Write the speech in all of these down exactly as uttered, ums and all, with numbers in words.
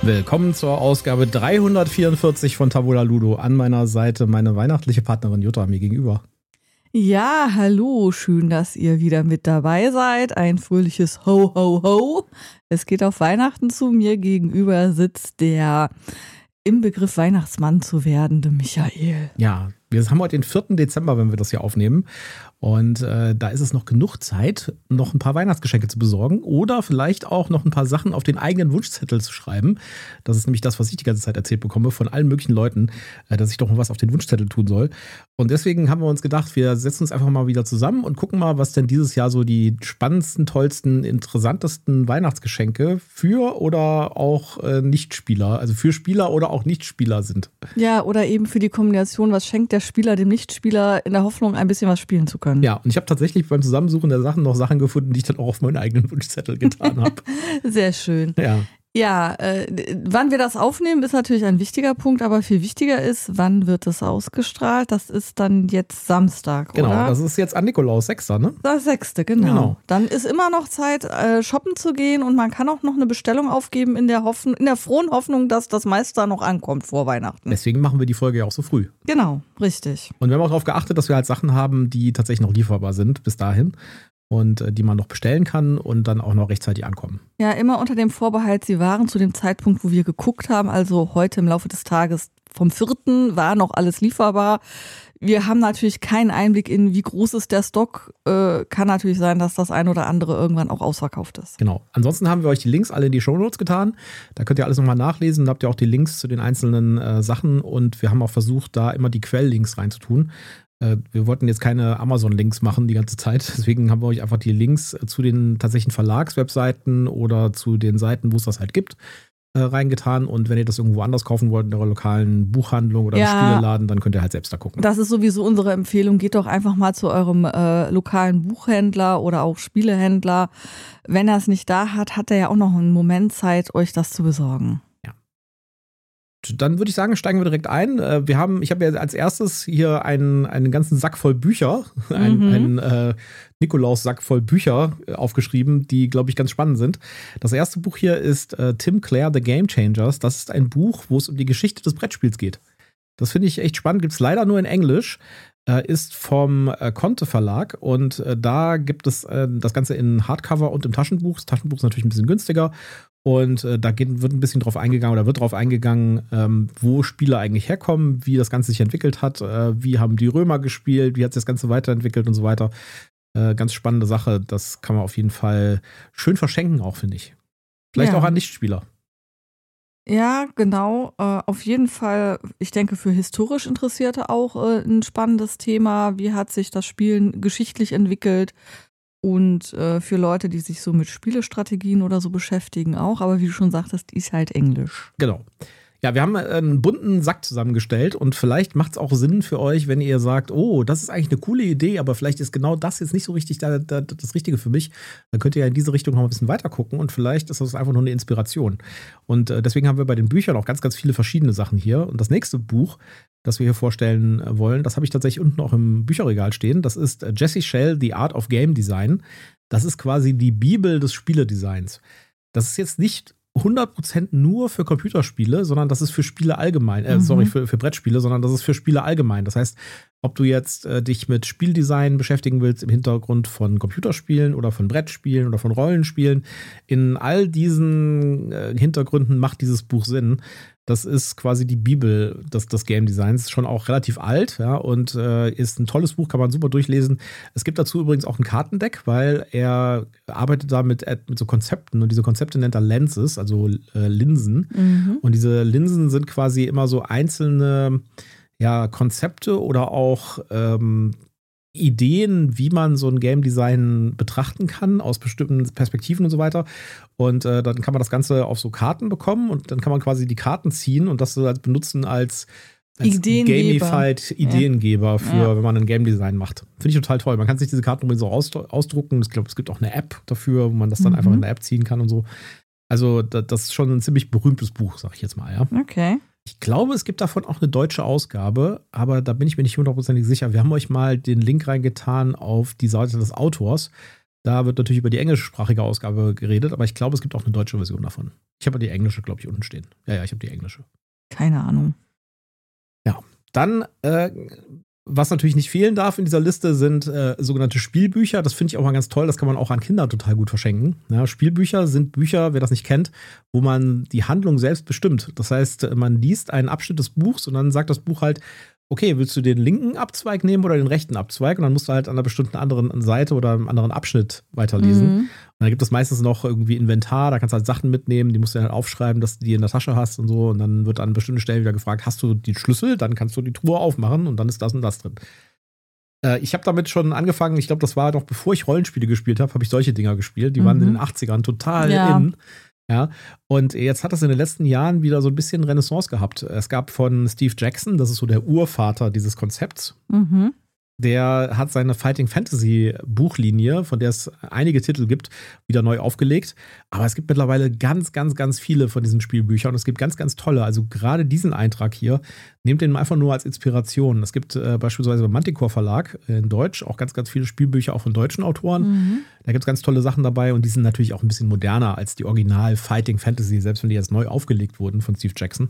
Willkommen zur Ausgabe dreihundertvierundvierzig von Tabula Ludo. An meiner Seite meine weihnachtliche Partnerin Jutta mir gegenüber. Ja, hallo, schön, dass ihr wieder mit dabei seid. Ein fröhliches Ho, Ho, Ho. Es geht auf Weihnachten zu. Mir gegenüber sitzt der im Begriff Weihnachtsmann zu werdende Michael. Ja, wir haben heute den vierten Dezember, wenn wir das hier aufnehmen. Und äh, da ist es noch genug Zeit, noch ein paar Weihnachtsgeschenke zu besorgen oder vielleicht auch noch ein paar Sachen auf den eigenen Wunschzettel zu schreiben. Das ist nämlich das, was ich die ganze Zeit erzählt bekomme von allen möglichen Leuten, äh, dass ich doch mal was auf den Wunschzettel tun soll. Und deswegen haben wir uns gedacht, wir setzen uns einfach mal wieder zusammen und gucken mal, was denn dieses Jahr so die spannendsten, tollsten, interessantesten Weihnachtsgeschenke für oder auch äh, Nichtspieler, also für Spieler oder auch Nichtspieler sind. Ja, oder eben für die Kombination, was schenkt der Spieler dem Nichtspieler in der Hoffnung, ein bisschen was spielen zu können. Ja, und ich habe tatsächlich beim Zusammensuchen der Sachen noch Sachen gefunden, die ich dann auch auf meinen eigenen Wunschzettel getan habe. Sehr schön. Ja. Ja, äh, wann wir das aufnehmen, ist natürlich ein wichtiger Punkt, aber viel wichtiger ist, wann wird es ausgestrahlt? Das ist dann jetzt Samstag, genau, oder? Genau, das ist jetzt an Nikolaus, Sechster, ne? Das Sechste, genau. genau. Dann ist immer noch Zeit, äh, shoppen zu gehen und man kann auch noch eine Bestellung aufgeben in der Hoffnung, in der frohen Hoffnung, dass das meiste da noch ankommt vor Weihnachten. Deswegen machen wir die Folge ja auch so früh. Genau, richtig. Und wir haben auch darauf geachtet, dass wir halt Sachen haben, die tatsächlich noch lieferbar sind bis dahin. Und äh, die man noch bestellen kann und dann auch noch rechtzeitig ankommen. Ja, immer unter dem Vorbehalt, sie waren zu dem Zeitpunkt, wo wir geguckt haben, also heute im Laufe des Tages vom vierten war noch alles lieferbar. Wir haben natürlich keinen Einblick in, wie groß ist der Stock. Äh, kann natürlich sein, dass das ein oder andere irgendwann auch ausverkauft ist. Genau. Ansonsten haben wir euch die Links alle in die Shownotes getan. Da könnt ihr alles nochmal nachlesen. Da habt ihr auch die Links zu den einzelnen äh, Sachen. Und wir haben auch versucht, da immer die Quelllinks reinzutun. Wir wollten jetzt keine Amazon-Links machen die ganze Zeit, deswegen haben wir euch einfach die Links zu den tatsächlichen Verlagswebseiten oder zu den Seiten, wo es das halt gibt, äh, reingetan. Und wenn ihr das irgendwo anders kaufen wollt, in eurer lokalen Buchhandlung oder ja, im Spieleladen, dann könnt ihr halt selbst da gucken. Das ist sowieso unsere Empfehlung. Geht doch einfach mal zu eurem äh, lokalen Buchhändler oder auch Spielehändler. Wenn er es nicht da hat, hat er ja auch noch einen Moment Zeit, euch das zu besorgen. Dann würde ich sagen, steigen wir direkt ein. Wir haben, ich habe ja als erstes hier einen, einen ganzen Sack voll Bücher, mhm. einen, einen äh, Nikolaus-Sack voll Bücher aufgeschrieben, die, glaube ich, ganz spannend sind. Das erste Buch hier ist äh, Tim Clare, The Game Changers. Das ist ein Buch, wo es um die Geschichte des Brettspiels geht. Das finde ich echt spannend, gibt es leider nur in Englisch. Äh, ist vom äh, Conte Verlag und äh, da gibt es äh, das Ganze in Hardcover und im Taschenbuch. Das Taschenbuch ist natürlich ein bisschen günstiger und äh, da geht, wird ein bisschen drauf eingegangen oder wird drauf eingegangen, ähm, wo Spiele eigentlich herkommen, wie das Ganze sich entwickelt hat, äh, wie haben die Römer gespielt, wie hat sich das Ganze weiterentwickelt und so weiter. Äh, ganz spannende Sache, das kann man auf jeden Fall schön verschenken auch, finde ich. Vielleicht ja. auch an Nichtspieler. Ja, genau. Äh, auf jeden Fall, ich denke, für historisch Interessierte auch äh, ein spannendes Thema. Wie hat sich das Spielen geschichtlich entwickelt? Und äh, für Leute, die sich so mit Spielestrategien oder so beschäftigen auch. Aber wie du schon sagtest, ist halt Englisch. Genau. Ja, wir haben einen bunten Sack zusammengestellt und vielleicht macht es auch Sinn für euch, wenn ihr sagt, oh, das ist eigentlich eine coole Idee, aber vielleicht ist genau das jetzt nicht so richtig da, da, das Richtige für mich. Dann könnt ihr ja in diese Richtung noch ein bisschen weiter gucken und vielleicht ist das einfach nur eine Inspiration. Und äh, deswegen haben wir bei den Büchern auch ganz, ganz viele verschiedene Sachen hier. Und das nächste Buch, das wir hier vorstellen wollen, das habe ich tatsächlich unten auch im Bücherregal stehen. Das ist Jesse Schell, The Art of Game Design. Das ist quasi die Bibel des Spieledesigns. Das ist jetzt nicht hundert Prozent nur für Computerspiele, sondern das ist für Spiele allgemein, äh, mhm. sorry, für, für Brettspiele, sondern das ist für Spiele allgemein. Das heißt, ob du jetzt äh, dich mit Spieldesign beschäftigen willst im Hintergrund von Computerspielen oder von Brettspielen oder von Rollenspielen, in all diesen äh, Hintergründen macht dieses Buch Sinn. Das ist quasi die Bibel des, des Game Designs, schon auch relativ alt, ja, und äh, ist ein tolles Buch, kann man super durchlesen. Es gibt dazu übrigens auch ein Kartendeck, weil er arbeitet da mit, mit so Konzepten und diese Konzepte nennt er Lenses, also äh, Linsen. Mhm. Und diese Linsen sind quasi immer so einzelne ja, Konzepte oder auch ähm, Ideen, wie man so ein Game Design betrachten kann, aus bestimmten Perspektiven und so weiter. Und äh, dann kann man das Ganze auf so Karten bekommen und dann kann man quasi die Karten ziehen und das so als benutzen als, als Ideengeber. Gamified Ideengeber ja. für, ja. wenn man ein Game Design macht. Finde ich total toll. Man kann sich diese Karten übrigens so ausdrucken. Ich glaube, es gibt auch eine App dafür, wo man das dann mhm. einfach in der App ziehen kann und so. Also das ist schon ein ziemlich berühmtes Buch, sag ich jetzt mal, ja. Okay. Ich glaube, es gibt davon auch eine deutsche Ausgabe, aber da bin ich mir nicht hundertprozentig sicher. Wir haben euch mal den Link reingetan auf die Seite des Autors. Da wird natürlich über die englischsprachige Ausgabe geredet, aber ich glaube, es gibt auch eine deutsche Version davon. Ich habe die englische, glaube ich, unten stehen. Ja, ja, ich habe die englische. Keine Ahnung. Ja, dann, äh, was natürlich nicht fehlen darf in dieser Liste, sind äh, sogenannte Spielbücher. Das finde ich auch mal ganz toll. Das kann man auch an Kinder total gut verschenken. Ja, Spielbücher sind Bücher, wer das nicht kennt, wo man die Handlung selbst bestimmt. Das heißt, man liest einen Abschnitt des Buchs und dann sagt das Buch halt, okay, willst du den linken Abzweig nehmen oder den rechten Abzweig? Und dann musst du halt an einer bestimmten anderen Seite oder einem anderen Abschnitt weiterlesen. Mhm. Und dann gibt es meistens noch irgendwie Inventar, da kannst du halt Sachen mitnehmen, die musst du dann halt aufschreiben, dass du die in der Tasche hast und so. Und dann wird an bestimmten Stellen wieder gefragt, hast du den Schlüssel? Dann kannst du die Truhe aufmachen und dann ist das und das drin. Äh, ich habe damit schon angefangen, ich glaube, das war noch bevor ich Rollenspiele gespielt habe, habe ich solche Dinger gespielt. Die mhm. waren in den achtzigern total ja. in. Ja, und jetzt hat das in den letzten Jahren wieder so ein bisschen Renaissance gehabt. Es gab von Steve Jackson, das ist so der Urvater dieses Konzepts, Mhm. der hat seine Fighting Fantasy Buchlinie, von der es einige Titel gibt, wieder neu aufgelegt. Aber es gibt mittlerweile ganz, ganz, ganz viele von diesen Spielbüchern und es gibt ganz, ganz tolle. Also gerade diesen Eintrag hier, nehmt den einfach nur als Inspiration. Es gibt äh, beispielsweise beim Manticore Verlag in Deutsch auch ganz, ganz viele Spielbücher, auch von deutschen Autoren. Mhm. Da gibt es ganz tolle Sachen dabei und die sind natürlich auch ein bisschen moderner als die Original Fighting Fantasy, selbst wenn die jetzt neu aufgelegt wurden von Steve Jackson.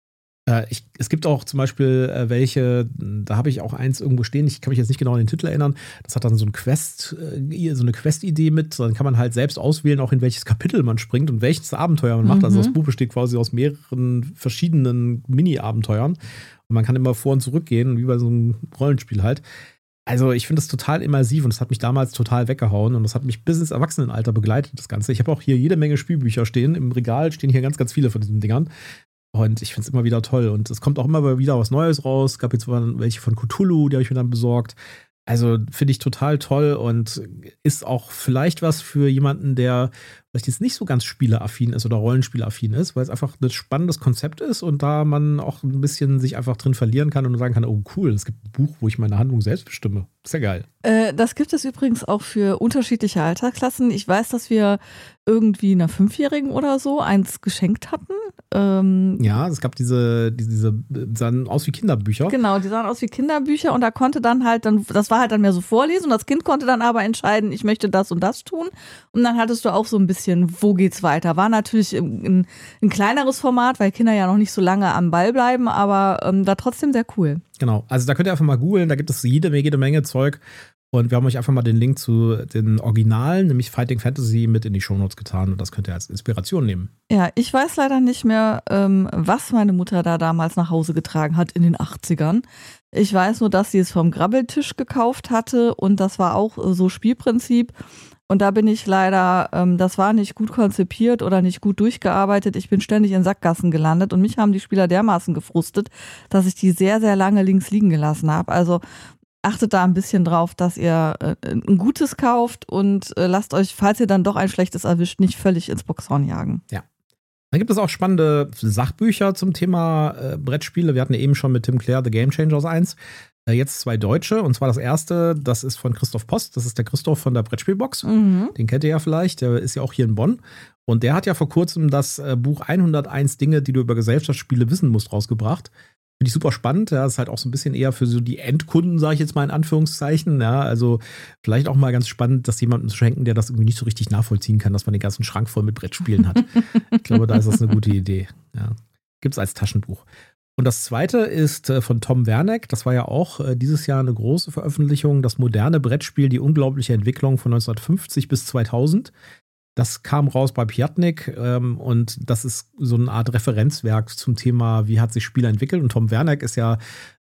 Äh, ich, es gibt auch zum Beispiel äh, welche, da habe ich auch eins irgendwo stehen, ich kann mich jetzt nicht genau an den Titel erinnern, das hat dann so ein Quest, äh, so eine Quest-Idee mit, dann kann man halt selbst auswählen, auch in welches Kapitel man springt und welches Abenteuer man macht. Mhm. Also das Buch besteht quasi aus mehreren verschiedenen Mini-Abenteuern und man kann immer vor und zurück gehen, wie bei so einem Rollenspiel halt. Also ich finde das total immersiv und das hat mich damals total weggehauen und das hat mich bis ins Erwachsenenalter begleitet, das Ganze. Ich habe auch hier jede Menge Spielbücher stehen, im Regal stehen hier ganz, ganz viele von diesen Dingern. Und ich finde es immer wieder toll. Und es kommt auch immer wieder was Neues raus. Es gab jetzt welche von Cthulhu, die habe ich mir dann besorgt. Also finde ich total toll und ist auch vielleicht was für jemanden, der vielleicht jetzt nicht so ganz spieleaffin ist oder rollenspielaffin ist, weil es einfach ein spannendes Konzept ist und da man auch ein bisschen sich einfach drin verlieren kann und sagen kann, oh cool, es gibt ein Buch, wo ich meine Handlung selbst bestimme. Ist ja geil. Äh, das gibt es übrigens auch für unterschiedliche Altersklassen. Ich weiß, dass wir irgendwie einer Fünfjährigen oder so eins geschenkt hatten. Ähm, ja, es gab diese, diese, diese, die sahen aus wie Kinderbücher. Genau, die sahen aus wie Kinderbücher und da konnte dann halt, dann, das war halt dann mehr so vorlesen und das Kind konnte dann aber entscheiden, ich möchte das und das tun. Und dann hattest du auch so ein bisschen, wo geht's weiter? War natürlich ein, ein kleineres Format, weil Kinder ja noch nicht so lange am Ball bleiben, aber ähm, war trotzdem sehr cool. Genau, also da könnt ihr einfach mal googeln, da gibt es jede, jede Menge Zeug. Und wir haben euch einfach mal den Link zu den Originalen, nämlich Fighting Fantasy, mit in die Shownotes getan. Und das könnt ihr als Inspiration nehmen. Ja, ich weiß leider nicht mehr, ähm, was meine Mutter da damals nach Hause getragen hat in den achtzigern. Ich weiß nur, dass sie es vom Grabbeltisch gekauft hatte und das war auch so Spielprinzip. Und da bin ich leider, ähm, das war nicht gut konzipiert oder nicht gut durchgearbeitet. Ich bin ständig in Sackgassen gelandet und mich haben die Spieler dermaßen gefrustet, dass ich die sehr, sehr lange links liegen gelassen habe. Also achtet da ein bisschen drauf, dass ihr äh, ein Gutes kauft und äh, lasst euch, falls ihr dann doch ein schlechtes erwischt, nicht völlig ins Boxhorn jagen. Ja. Dann gibt es auch spannende Sachbücher zum Thema äh, Brettspiele. Wir hatten ja eben schon mit Tim Clare The Game Changers eins. Äh, jetzt zwei deutsche. Und zwar das erste, das ist von Christoph Post. Das ist der Christoph von der Brettspielbox. Mhm. Den kennt ihr ja vielleicht. Der ist ja auch hier in Bonn. Und der hat ja vor kurzem das äh, Buch hunderteins Dinge, die du über Gesellschaftsspiele wissen musst, rausgebracht. Finde ich super spannend. Ja, ist halt auch so ein bisschen eher für so die Endkunden, sage ich jetzt mal in Anführungszeichen. Ja, also vielleicht auch mal ganz spannend, das jemandem zu schenken, der das irgendwie nicht so richtig nachvollziehen kann, dass man den ganzen Schrank voll mit Brettspielen hat. Ich glaube, da ist das eine gute Idee. Ja. Gibt es als Taschenbuch. Und das zweite ist äh, von Tom Werneck. Das war ja auch äh, dieses Jahr eine große Veröffentlichung. Das moderne Brettspiel, die unglaubliche Entwicklung von neunzehnhundertfünfzig bis zweitausend. Das kam raus bei Piatnik ähm, und das ist so eine Art Referenzwerk zum Thema, wie hat sich Spiele entwickelt. Und Tom Werneck ist ja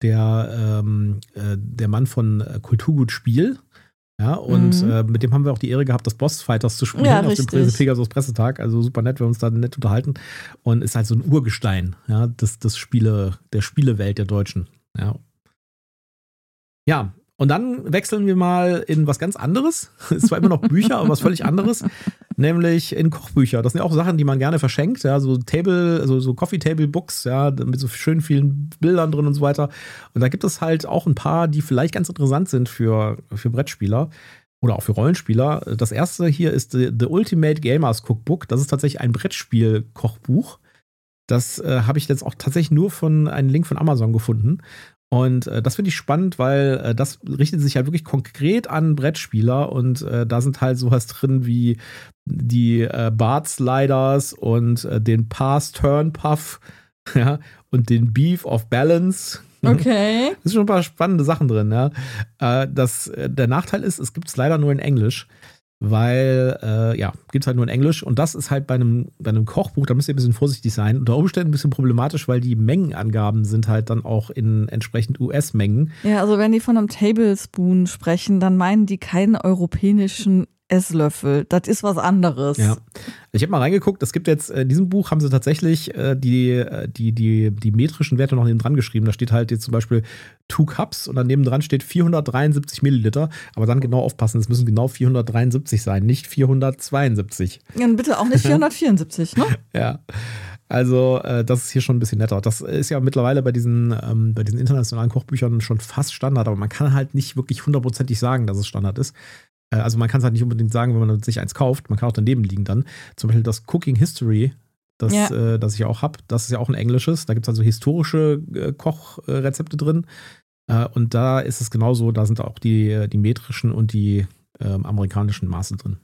der, ähm, äh, der Mann von äh, Kulturgut Spiel. Ja, und mhm. äh, mit dem haben wir auch die Ehre gehabt, das Boss Fighters zu spielen ja, auf richtig. dem Pegasus Pressetag. Also super nett, wir uns da nett unterhalten. Und ist halt so ein Urgestein, ja, das, das Spiele, der Spielewelt der Deutschen. Ja. Ja. Und dann wechseln wir mal in was ganz anderes. Es ist zwar immer noch Bücher, aber was völlig anderes. Nämlich in Kochbücher. Das sind ja auch Sachen, die man gerne verschenkt. Ja, so Table, also so Coffee-Table-Books, ja, mit so schön vielen Bildern drin und so weiter. Und da gibt es halt auch ein paar, die vielleicht ganz interessant sind für, für Brettspieler oder auch für Rollenspieler. Das erste hier ist The, The Ultimate Gamers Cookbook. Das ist tatsächlich ein Brettspiel-Kochbuch. Das äh, habe ich jetzt auch tatsächlich nur von einem Link von Amazon gefunden. Und äh, das finde ich spannend, weil äh, das richtet sich halt wirklich konkret an Brettspieler und äh, da sind halt sowas drin wie die äh, Bart Sliders und äh, den Pass Turn Puff, ja, und den Beef of Balance. Okay. Das sind schon ein paar spannende Sachen drin, ja. Äh, das, äh, der Nachteil ist, es gibt es leider nur in Englisch. Weil, äh, ja, gibt es halt nur in Englisch. Und das ist halt bei einem, bei einem Kochbuch, da müsst ihr ein bisschen vorsichtig sein. Unter Umständen ein bisschen problematisch, weil die Mengenangaben sind halt dann auch in entsprechend U S-Mengen. Ja, also wenn die von einem Tablespoon sprechen, dann meinen die keinen europäischen Esslöffel. Das ist was anderes. Ja. Ich habe mal reingeguckt, es gibt jetzt, in diesem Buch haben sie tatsächlich äh, die, die, die, die metrischen Werte noch neben dran geschrieben. Da steht halt jetzt zum Beispiel Two Cups und daneben dran steht vierhundertdreiundsiebzig Milliliter. Aber dann genau aufpassen, es müssen genau vierhundertdreiundsiebzig sein, nicht vierhundertzweiundsiebzig. Ja, und bitte auch nicht vierhundertvierundsiebzig, ne? Ja. Also, äh, das ist hier schon ein bisschen netter. Das ist ja mittlerweile bei diesen, ähm, bei diesen internationalen Kochbüchern schon fast Standard, aber man kann halt nicht wirklich hundertprozentig sagen, dass es Standard ist. Also man kann es halt nicht unbedingt sagen, wenn man sich eins kauft. Man kann auch daneben liegen dann. Zum Beispiel das Cooking History, das, ja. äh, das ich ja auch habe. Das ist ja auch ein englisches. Da gibt es also historische äh, Kochrezepte drin. Äh, und da ist es genauso. Da sind auch die, die metrischen und die äh, amerikanischen Maße drin.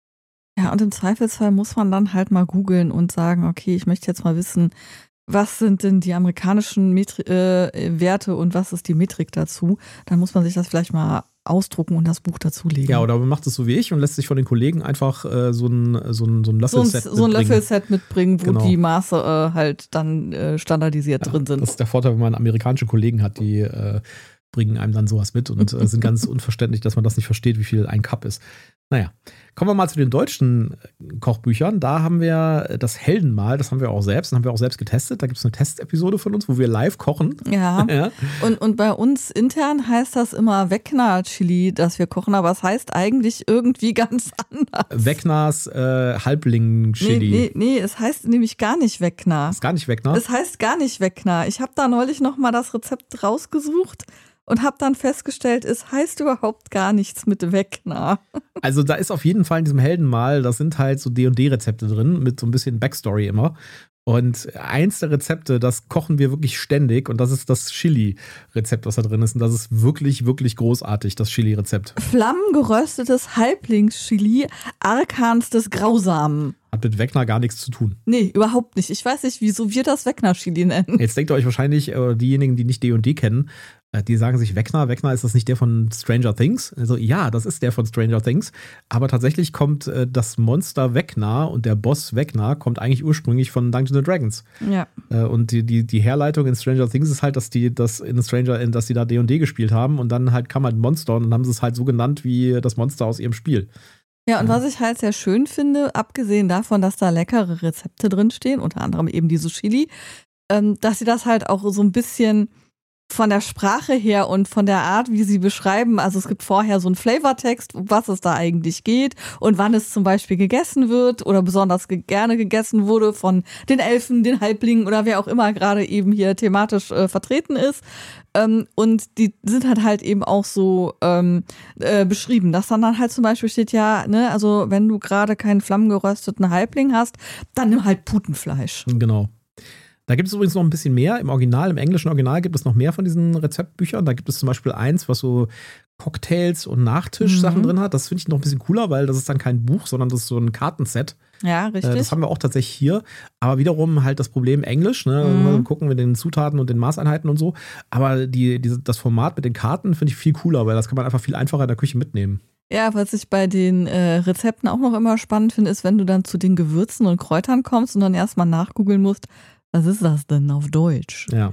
Ja, und im Zweifelsfall muss man dann halt mal googeln und sagen, okay, ich möchte jetzt mal wissen, was sind denn die amerikanischen Metri- äh, Werte und was ist die Metrik dazu? Dann muss man sich das vielleicht mal ausdrucken und das Buch dazulegen. Ja, oder man macht es so wie ich und lässt sich von den Kollegen einfach äh, so ein, so ein, so ein Löffelset so ein, so ein Löffelset mitbringen, wo genau. die Maße äh, halt dann äh, standardisiert ja, drin sind. Das ist der Vorteil, wenn man amerikanische Kollegen hat, die äh, bringen einem dann sowas mit und äh, sind ganz unverständlich, dass man das nicht versteht, wie viel ein Cup ist. Naja, kommen wir mal zu den deutschen Kochbüchern. Da haben wir das Heldenmahl, das haben wir auch selbst, das haben wir auch selbst getestet. Da gibt es eine Testepisode von uns, wo wir live kochen. Ja, ja. Und, und bei uns intern heißt das immer Weckner-Chili, dass wir kochen, aber es heißt eigentlich irgendwie ganz anders. Weckners äh, Halbling-Chili. Nee, nee, nee, es heißt nämlich gar nicht Weckner. Ist gar nicht Weckner? Es heißt gar nicht Weckner. Ich habe da neulich nochmal das Rezept rausgesucht. Und habe dann festgestellt, es heißt überhaupt gar nichts mit Weckner. Also da ist auf jeden Fall in diesem Heldenmahl, das sind halt so D und D-Rezepte drin, mit so ein bisschen Backstory immer. Und eins der Rezepte, das kochen wir wirklich ständig und das ist das Chili-Rezept, was da drin ist. Und das ist wirklich, wirklich großartig, das Chili-Rezept. Flammengeröstetes Halblingschili, Arkans des Grausamen. Hat mit Weckner gar nichts zu tun. Nee, überhaupt nicht. Ich weiß nicht, wieso wir das Weckner-Chili nennen. Jetzt denkt ihr euch wahrscheinlich, äh, diejenigen, die nicht D und D kennen, äh, die sagen sich, Weckner, Weckner, ist das nicht der von Stranger Things? Also ja, das ist der von Stranger Things. Aber tatsächlich kommt äh, das Monster Weckner und der Boss Weckner kommt eigentlich ursprünglich von Dungeons and Dragons. Ja. Äh, und die, die, die Herleitung in Stranger Things ist halt, dass die das in Stranger, in, dass die da D und D gespielt haben und dann halt kam halt ein Monster und dann haben sie es halt so genannt wie das Monster aus ihrem Spiel. Ja, und was ich halt sehr schön finde, abgesehen davon, dass da leckere Rezepte drinstehen, unter anderem eben diese Chili, ähm, dass sie das halt auch so ein bisschen von der Sprache her und von der Art, wie sie beschreiben, also es gibt vorher so einen Flavortext, um was es da eigentlich geht und wann es zum Beispiel gegessen wird oder besonders ge- gerne gegessen wurde von den Elfen, den Halblingen oder wer auch immer gerade eben hier thematisch äh, vertreten ist. Ähm, und die sind halt halt eben auch so ähm, äh, beschrieben, dass dann, dann halt zum Beispiel steht, ja, ne, also wenn du gerade keinen flammengerösteten Halbling hast, dann nimm halt Putenfleisch. Genau. Da gibt es übrigens noch ein bisschen mehr. Im Original, im englischen Original gibt es noch mehr von diesen Rezeptbüchern. Da gibt es zum Beispiel eins, was so Cocktails und Nachtisch-Sachen mhm. drin hat. Das finde ich noch ein bisschen cooler, weil das ist dann kein Buch, sondern das ist so ein Kartenset. Ja, richtig. Das haben wir auch tatsächlich hier. Aber wiederum halt das Problem Englisch. Ne? Mhm. Wir gucken mit den Zutaten und den Maßeinheiten und so. Aber die, die, das Format mit den Karten finde ich viel cooler, weil das kann man einfach viel einfacher in der Küche mitnehmen. Ja, was ich bei den äh, Rezepten auch noch immer spannend finde, ist, wenn du dann zu den Gewürzen und Kräutern kommst und dann erstmal nachgoogeln musst, was ist das denn auf Deutsch? Ja.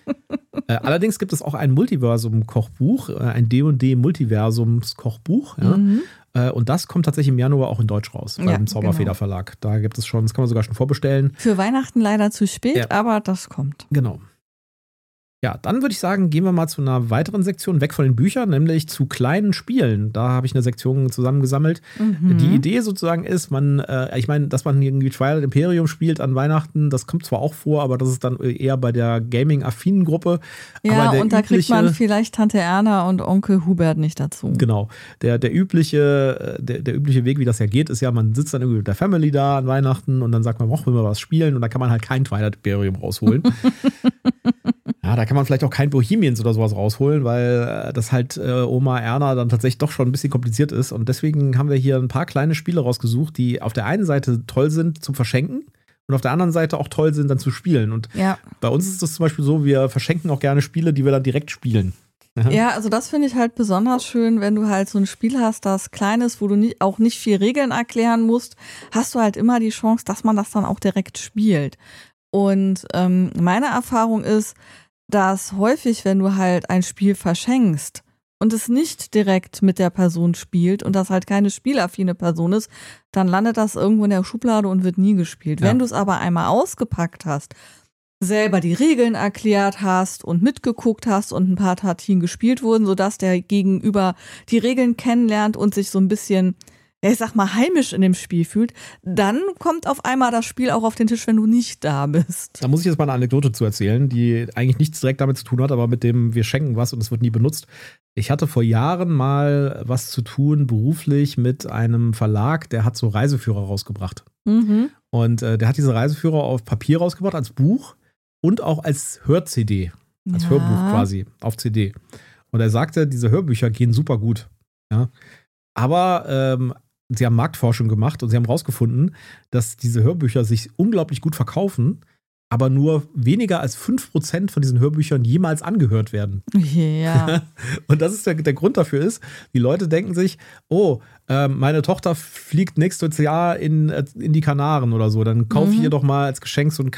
äh, allerdings gibt es auch ein Multiversum-Kochbuch, äh, ein D und D-Multiversums-Kochbuch. Ja? Mhm. Äh, und das kommt tatsächlich im Januar auch in Deutsch raus, beim ja, Zauberfeder Verlag. Da gibt es schon, das kann man sogar schon vorbestellen. Für Weihnachten leider zu spät, ja. aber das kommt. Genau. Ja, dann würde ich sagen, gehen wir mal zu einer weiteren Sektion, weg von den Büchern, nämlich zu kleinen Spielen. Da habe ich eine Sektion zusammengesammelt. Mhm. Die Idee sozusagen ist, man, äh, ich meine, dass man irgendwie Twilight Imperium spielt an Weihnachten, das kommt zwar auch vor, aber das ist dann eher bei der Gaming-affinen Gruppe. Ja, aber der und da übliche, kriegt man vielleicht Tante Erna und Onkel Hubert nicht dazu. Genau. Der, der, übliche, der, der übliche Weg, wie das ja geht, ist ja, man sitzt dann irgendwie mit der Family da an Weihnachten und dann sagt man, brauchen wir mal was spielen und dann kann man halt kein Twilight Imperium rausholen. Ja, Ja, da kann man vielleicht auch kein Bohemians oder sowas rausholen, weil äh, das halt äh, Oma Erna dann tatsächlich doch schon ein bisschen kompliziert ist. Und deswegen haben wir hier ein paar kleine Spiele rausgesucht, die auf der einen Seite toll sind zum Verschenken und auf der anderen Seite auch toll sind dann zu spielen. Und ja. bei uns ist es zum Beispiel so, wir verschenken auch gerne Spiele, die wir dann direkt spielen. Ja. ja, also das finde ich halt besonders schön, wenn du halt so ein Spiel hast, das klein ist, wo du nie, auch nicht viel Regeln erklären musst, hast du halt immer die Chance, dass man das dann auch direkt spielt. Und ähm, meine Erfahrung ist, dass häufig, wenn du halt ein Spiel verschenkst und es nicht direkt mit der Person spielt und das halt keine spielaffine Person ist, dann landet das irgendwo in der Schublade und wird nie gespielt. Ja. Wenn du es aber einmal ausgepackt hast, selber die Regeln erklärt hast und mitgeguckt hast und ein paar Partien gespielt wurden, sodass der Gegenüber die Regeln kennenlernt und sich so ein bisschen, ja, ich sag mal, heimisch in dem Spiel fühlt, dann kommt auf einmal das Spiel auch auf den Tisch, wenn du nicht da bist. Da muss ich jetzt mal eine Anekdote zu erzählen, die eigentlich nichts direkt damit zu tun hat, aber mit dem wir schenken was und es wird nie benutzt. Ich hatte vor Jahren mal was zu tun beruflich mit einem Verlag, der hat so Reiseführer rausgebracht. Mhm. Und äh, der hat diese Reiseführer auf Papier rausgebracht, als Buch und auch als Hör-C D, als ja. Hörbuch quasi, auf C D. Und er sagte, diese Hörbücher gehen super gut. Ja. Aber ähm, sie haben Marktforschung gemacht und sie haben rausgefunden, dass diese Hörbücher sich unglaublich gut verkaufen, aber nur weniger als fünf Prozent von diesen Hörbüchern jemals angehört werden. Ja. Und das ist der, der Grund dafür ist, die Leute denken sich, oh, äh, meine Tochter fliegt nächstes Jahr in, in die Kanaren oder so, dann kaufe ich Mhm. ihr doch mal als Geschenk so einen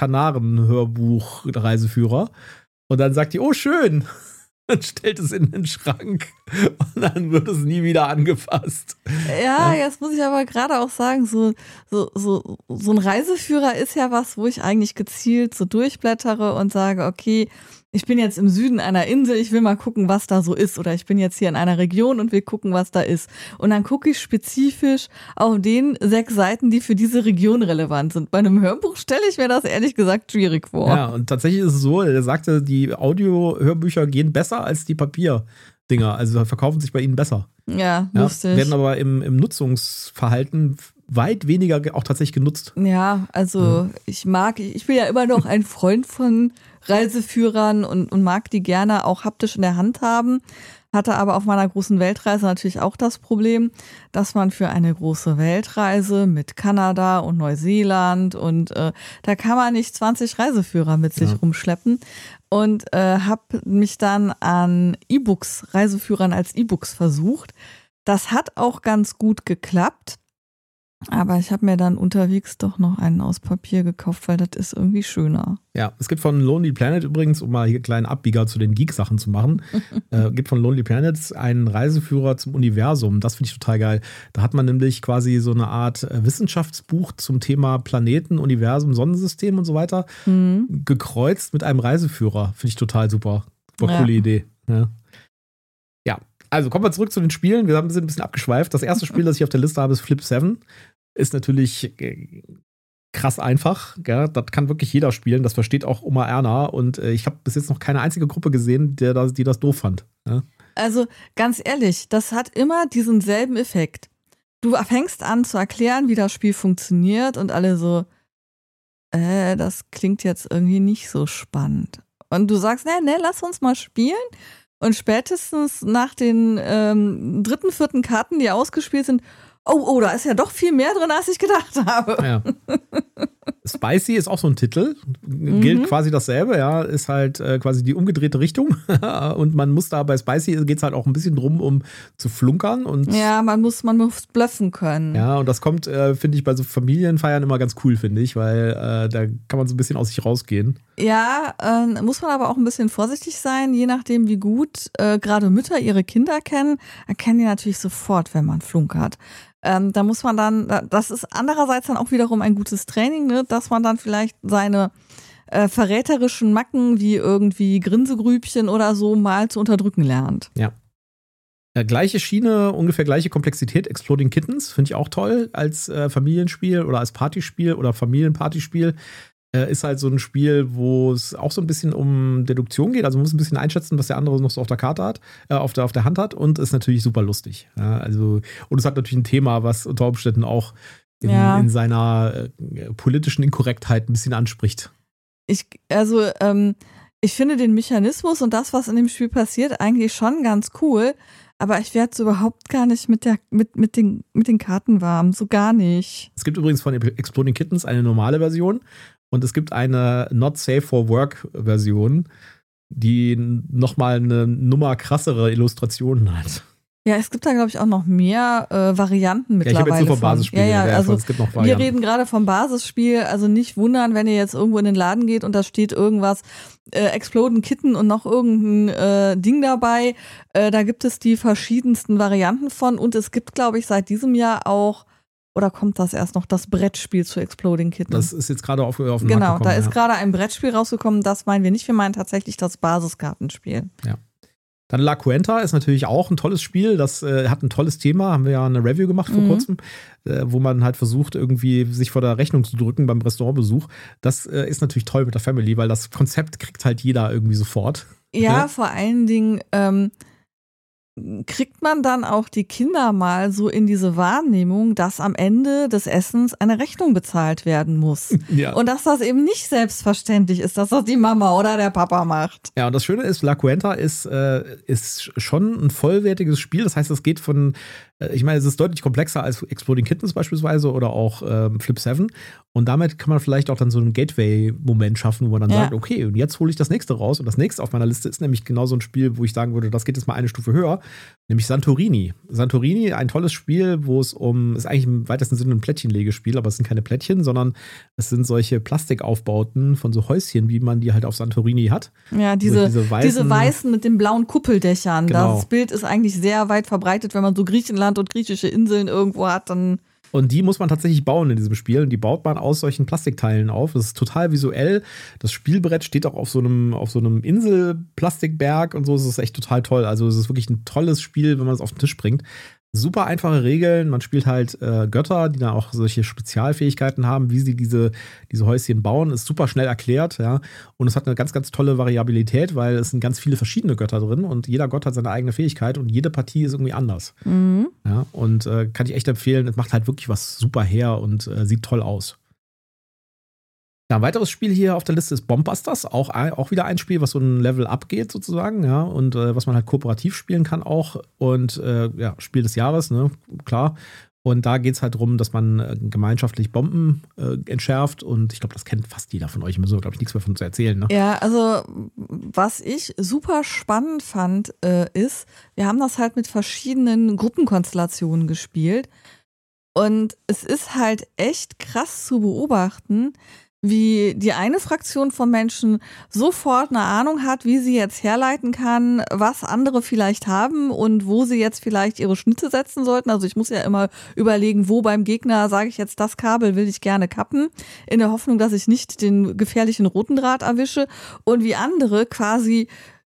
Kanaren-Hörbuch-Reiseführer. Und dann sagt die, oh, schön. Und stellt es in den Schrank und dann wird es nie wieder angefasst. Ja, jetzt muss ich aber gerade auch sagen, so, so, so, so ein Reiseführer ist ja was, wo ich eigentlich gezielt so durchblättere und sage, okay, ich bin jetzt im Süden einer Insel, ich will mal gucken, was da so ist. Oder ich bin jetzt hier in einer Region und will gucken, was da ist. Und dann gucke ich spezifisch auf den sechs Seiten, die für diese Region relevant sind. Bei einem Hörbuch stelle ich mir das ehrlich gesagt schwierig vor. Ja, und tatsächlich ist es so, er sagte, die Audio-Hörbücher gehen besser als die Papierdinger. Also verkaufen sich bei ihnen besser. Ja, Ja, lustig. werden aber im, im Nutzungsverhalten weit weniger ge- auch tatsächlich genutzt. Ja, also ich mag, ich bin ja immer noch ein Freund von Reiseführern und, und mag die gerne auch haptisch in der Hand haben. Hatte aber auf meiner großen Weltreise natürlich auch das Problem, dass man für eine große Weltreise mit Kanada und Neuseeland und äh, da kann man nicht zwanzig Reiseführer mit sich Ja. rumschleppen. Und äh, habe mich dann an E-Books, Reiseführern als E-Books versucht. Das hat auch ganz gut geklappt. Aber ich habe mir dann unterwegs doch noch einen aus Papier gekauft, weil das ist irgendwie schöner. Ja, es gibt von Lonely Planet übrigens, um mal hier einen kleinen Abbieger zu den Geek-Sachen zu machen, äh, gibt von Lonely Planet einen Reiseführer zum Universum. Das finde ich total geil. Da hat man nämlich quasi so eine Art äh, Wissenschaftsbuch zum Thema Planeten, Universum, Sonnensystem und so weiter, Mhm. gekreuzt mit einem Reiseführer. Finde ich total super. Super Ja. coole Idee. Ja. ja, also kommen wir zurück zu den Spielen. Wir sind ein bisschen abgeschweift. Das erste Spiel, das ich auf der Liste habe, ist Flip sieben. Ist natürlich äh, krass einfach. Gell? Das kann wirklich jeder spielen. Das versteht auch Oma Erna. Und äh, ich habe bis jetzt noch keine einzige Gruppe gesehen, der das, die das doof fand. Ja? Also ganz ehrlich, das hat immer diesen selben Effekt. Du fängst an zu erklären, wie das Spiel funktioniert und alle so, äh, das klingt jetzt irgendwie nicht so spannend. Und du sagst, ne, ne, lass uns mal spielen. Und spätestens nach den ähm, dritten, vierten Karten, die ausgespielt sind, oh, oh, da ist ja doch viel mehr drin, als ich gedacht habe. Ja. Spicy ist auch so ein Titel. Gilt Mhm. quasi dasselbe, ja. Ist halt äh, quasi die umgedrehte Richtung. Und man muss da bei Spicy geht es halt auch ein bisschen drum, um zu flunkern. Und Ja, man muss, man muss bluffen können. ja, und das kommt, äh, finde ich, bei so Familienfeiern immer ganz cool, finde ich, weil äh, da kann man so ein bisschen aus sich rausgehen. Ja, äh, muss man aber auch ein bisschen vorsichtig sein, je nachdem, wie gut äh, gerade Mütter ihre Kinder kennen, erkennen die natürlich sofort, wenn man flunkert. Ähm, da muss man dann, das ist andererseits dann auch wiederum ein gutes Training, ne, dass man dann vielleicht seine äh, verräterischen Macken wie irgendwie Grinsegrübchen oder so mal zu unterdrücken lernt. Ja. Äh, gleiche Schiene, ungefähr gleiche Komplexität, Exploding Kittens, finde ich auch toll als äh, Familienspiel oder als Partyspiel oder Familienpartyspiel. Äh, ist halt so ein Spiel, wo es auch so ein bisschen um Deduktion geht. Also man muss ein bisschen einschätzen, was der andere noch so auf der Karte hat, äh, auf, der, auf der Hand hat und ist natürlich super lustig. Ja, also, und es hat natürlich ein Thema, was unter Umständen auch in, Ja. in seiner äh, politischen Inkorrektheit ein bisschen anspricht. Ich, also, ähm, ich finde den Mechanismus und das, was in dem Spiel passiert, eigentlich schon ganz cool. Aber ich werde so überhaupt gar nicht mit, der, mit, mit, den, mit den Karten warm. So gar nicht. Es gibt übrigens von Exploding Kittens eine normale Version und es gibt eine Not Safe for Work Version, die nochmal eine Nummer krassere Illustrationen hat. Ja, es gibt da, glaube ich, auch noch mehr äh, Varianten mittlerweile. Ja, ich habe jetzt nur vom Basisspiel. Ja, ja, also es gibt noch Varianten. Wir reden gerade vom Basisspiel, also nicht wundern, wenn ihr jetzt irgendwo in den Laden geht und da steht irgendwas, äh, Exploding Kitten und noch irgendein äh, Ding dabei. Äh, da gibt es die verschiedensten Varianten von und es gibt, glaube ich, seit diesem Jahr auch, oder kommt das erst noch, das Brettspiel zu Exploding Kitten? Das ist jetzt gerade auf, auf den genau, Markt gekommen. Genau, da ist ja. gerade ein Brettspiel rausgekommen, das meinen wir nicht, wir meinen tatsächlich das Basiskartenspiel. Ja. Dann La Cuenta ist natürlich auch ein tolles Spiel. Das äh, hat ein tolles Thema. Haben wir ja eine Review gemacht vor mhm. kurzem, äh, wo man halt versucht, irgendwie sich vor der Rechnung zu drücken beim Restaurantbesuch. Das äh, ist natürlich toll mit der Family, weil das Konzept kriegt halt jeder irgendwie sofort. Ja, ja? vor allen Dingen ähm, kriegt man dann auch die Kinder mal so in diese Wahrnehmung, dass am Ende des Essens eine Rechnung bezahlt werden muss. Ja. Und dass das eben nicht selbstverständlich ist, dass das die Mama oder der Papa macht. Ja, und das Schöne ist, La Cuenta ist, äh, ist schon ein vollwertiges Spiel. Das heißt, es geht von, äh, ich meine, es ist deutlich komplexer als Exploding Kittens beispielsweise oder auch ähm, Flip seven. Und damit kann man vielleicht auch dann so einen Gateway-Moment schaffen, wo man dann ja. sagt, okay, und jetzt hole ich das nächste raus. Und das nächste auf meiner Liste ist nämlich genau so ein Spiel, wo ich sagen würde, das geht jetzt mal eine Stufe höher. Nämlich Santorini. Santorini, ein tolles Spiel, wo es um, ist eigentlich im weitesten Sinne ein Plättchenlegespiel, aber es sind keine Plättchen, sondern es sind solche Plastikaufbauten von so Häuschen, wie man die halt auf Santorini hat. Ja, diese, diese, weißen, diese weißen mit den blauen Kuppeldächern. Genau. Das Bild ist eigentlich sehr weit verbreitet, wenn man so Griechenland und griechische Inseln irgendwo hat, dann. Und die muss man tatsächlich bauen in diesem Spiel. Und die baut man aus solchen Plastikteilen auf. Das ist total visuell. Das Spielbrett steht auch auf so einem, auf so einem Inselplastikberg und so. Das ist echt total toll. Also es ist wirklich ein tolles Spiel, wenn man es auf den Tisch bringt. Super einfache Regeln. Man spielt halt äh, Götter, die dann auch solche Spezialfähigkeiten haben, wie sie diese, diese Häuschen bauen. Ist super schnell erklärt, ja. Und es hat eine ganz, ganz tolle Variabilität, weil es sind ganz viele verschiedene Götter drin und jeder Gott hat seine eigene Fähigkeit und jede Partie ist irgendwie anders. Mhm. Ja, und äh, kann ich echt empfehlen. Es macht halt wirklich was super her und äh, sieht toll aus. Ja, ein weiteres Spiel hier auf der Liste ist Bombbusters, auch, auch wieder ein Spiel, was so ein Level up geht sozusagen, ja, und äh, was man halt kooperativ spielen kann auch und äh, ja, Spiel des Jahres, ne, klar. Und da geht es halt darum, dass man äh, gemeinschaftlich Bomben äh, entschärft und ich glaube, das kennt fast jeder von euch, müssen wir, glaube ich, nichts mehr von zu erzählen, ne? Ja, also was ich super spannend fand, äh, ist, wir haben das halt mit verschiedenen Gruppenkonstellationen gespielt und es ist halt echt krass zu beobachten, wie die eine Fraktion von Menschen sofort eine Ahnung hat, wie sie jetzt herleiten kann, was andere vielleicht haben und wo sie jetzt vielleicht ihre Schnitte setzen sollten. Also ich muss ja immer überlegen, wo beim Gegner sage ich jetzt, das Kabel will ich gerne kappen, in der Hoffnung, dass ich nicht den gefährlichen roten Draht erwische. Und wie andere quasi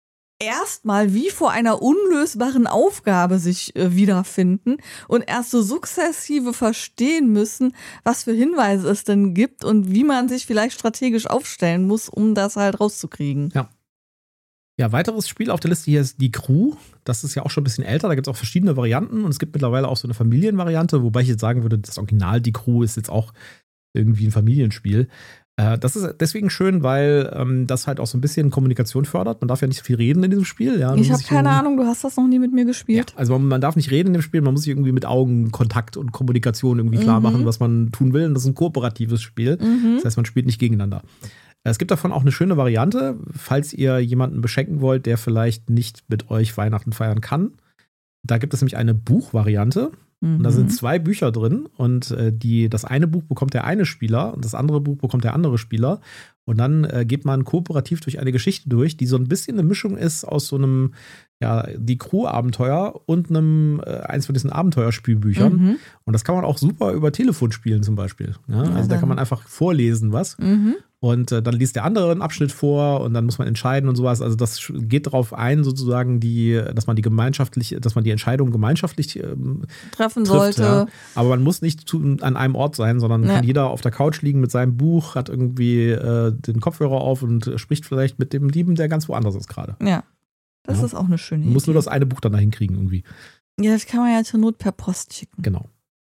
erstmal wie vor einer unlösbaren Aufgabe sich äh, wiederfinden und erst so sukzessive verstehen müssen, was für Hinweise es denn gibt und wie man sich vielleicht strategisch aufstellen muss, um das halt rauszukriegen. Ja. Ja, weiteres Spiel auf der Liste hier ist Die Crew. Das ist ja auch schon ein bisschen älter, da gibt es auch verschiedene Varianten und es gibt mittlerweile auch so eine Familienvariante, wobei ich jetzt sagen würde, das Original Die Crew ist jetzt auch irgendwie ein Familienspiel. Das ist deswegen schön, weil ähm, das halt auch so ein bisschen Kommunikation fördert. Man darf ja nicht so viel reden in diesem Spiel. Ja. Ich habe keine Ahnung, du hast das noch nie mit mir gespielt. Ja, also man, man darf nicht reden in dem Spiel, man muss sich irgendwie mit Augenkontakt und Kommunikation irgendwie klar machen, mhm. was man tun will. Und das ist ein kooperatives Spiel. Mhm. Das heißt, man spielt nicht gegeneinander. Es gibt davon auch eine schöne Variante, falls ihr jemanden beschenken wollt, der vielleicht nicht mit euch Weihnachten feiern kann. Da gibt es nämlich eine Buchvariante. Und da sind zwei Bücher drin und äh, die, das eine Buch bekommt der eine Spieler und das andere Buch bekommt der andere Spieler. Und dann äh, geht man kooperativ durch eine Geschichte durch, die so ein bisschen eine Mischung ist aus so einem, ja, die Crew-Abenteuer und einem, äh, eins von diesen Abenteuerspielbüchern. Mhm. Und das kann man auch super über Telefon spielen zum Beispiel. Ja? Ja, also da kann man einfach vorlesen was. Mhm. Und äh, dann liest der andere einen Abschnitt vor und dann muss man entscheiden und sowas. Also das geht darauf ein, sozusagen, die, dass man die gemeinschaftlich, dass man die Entscheidung gemeinschaftlich ähm, treffen trifft, sollte. Ja. Aber man muss nicht zu, an einem Ort sein, sondern ja. kann jeder auf der Couch liegen mit seinem Buch, hat irgendwie äh, den Kopfhörer auf und spricht vielleicht mit dem Lieben, der ganz woanders ist gerade. Ja, das ja. ist auch eine schöne Idee. Man muss nur das eine Buch dann dahin kriegen irgendwie. Ja, das kann man ja zur Not per Post schicken. Genau.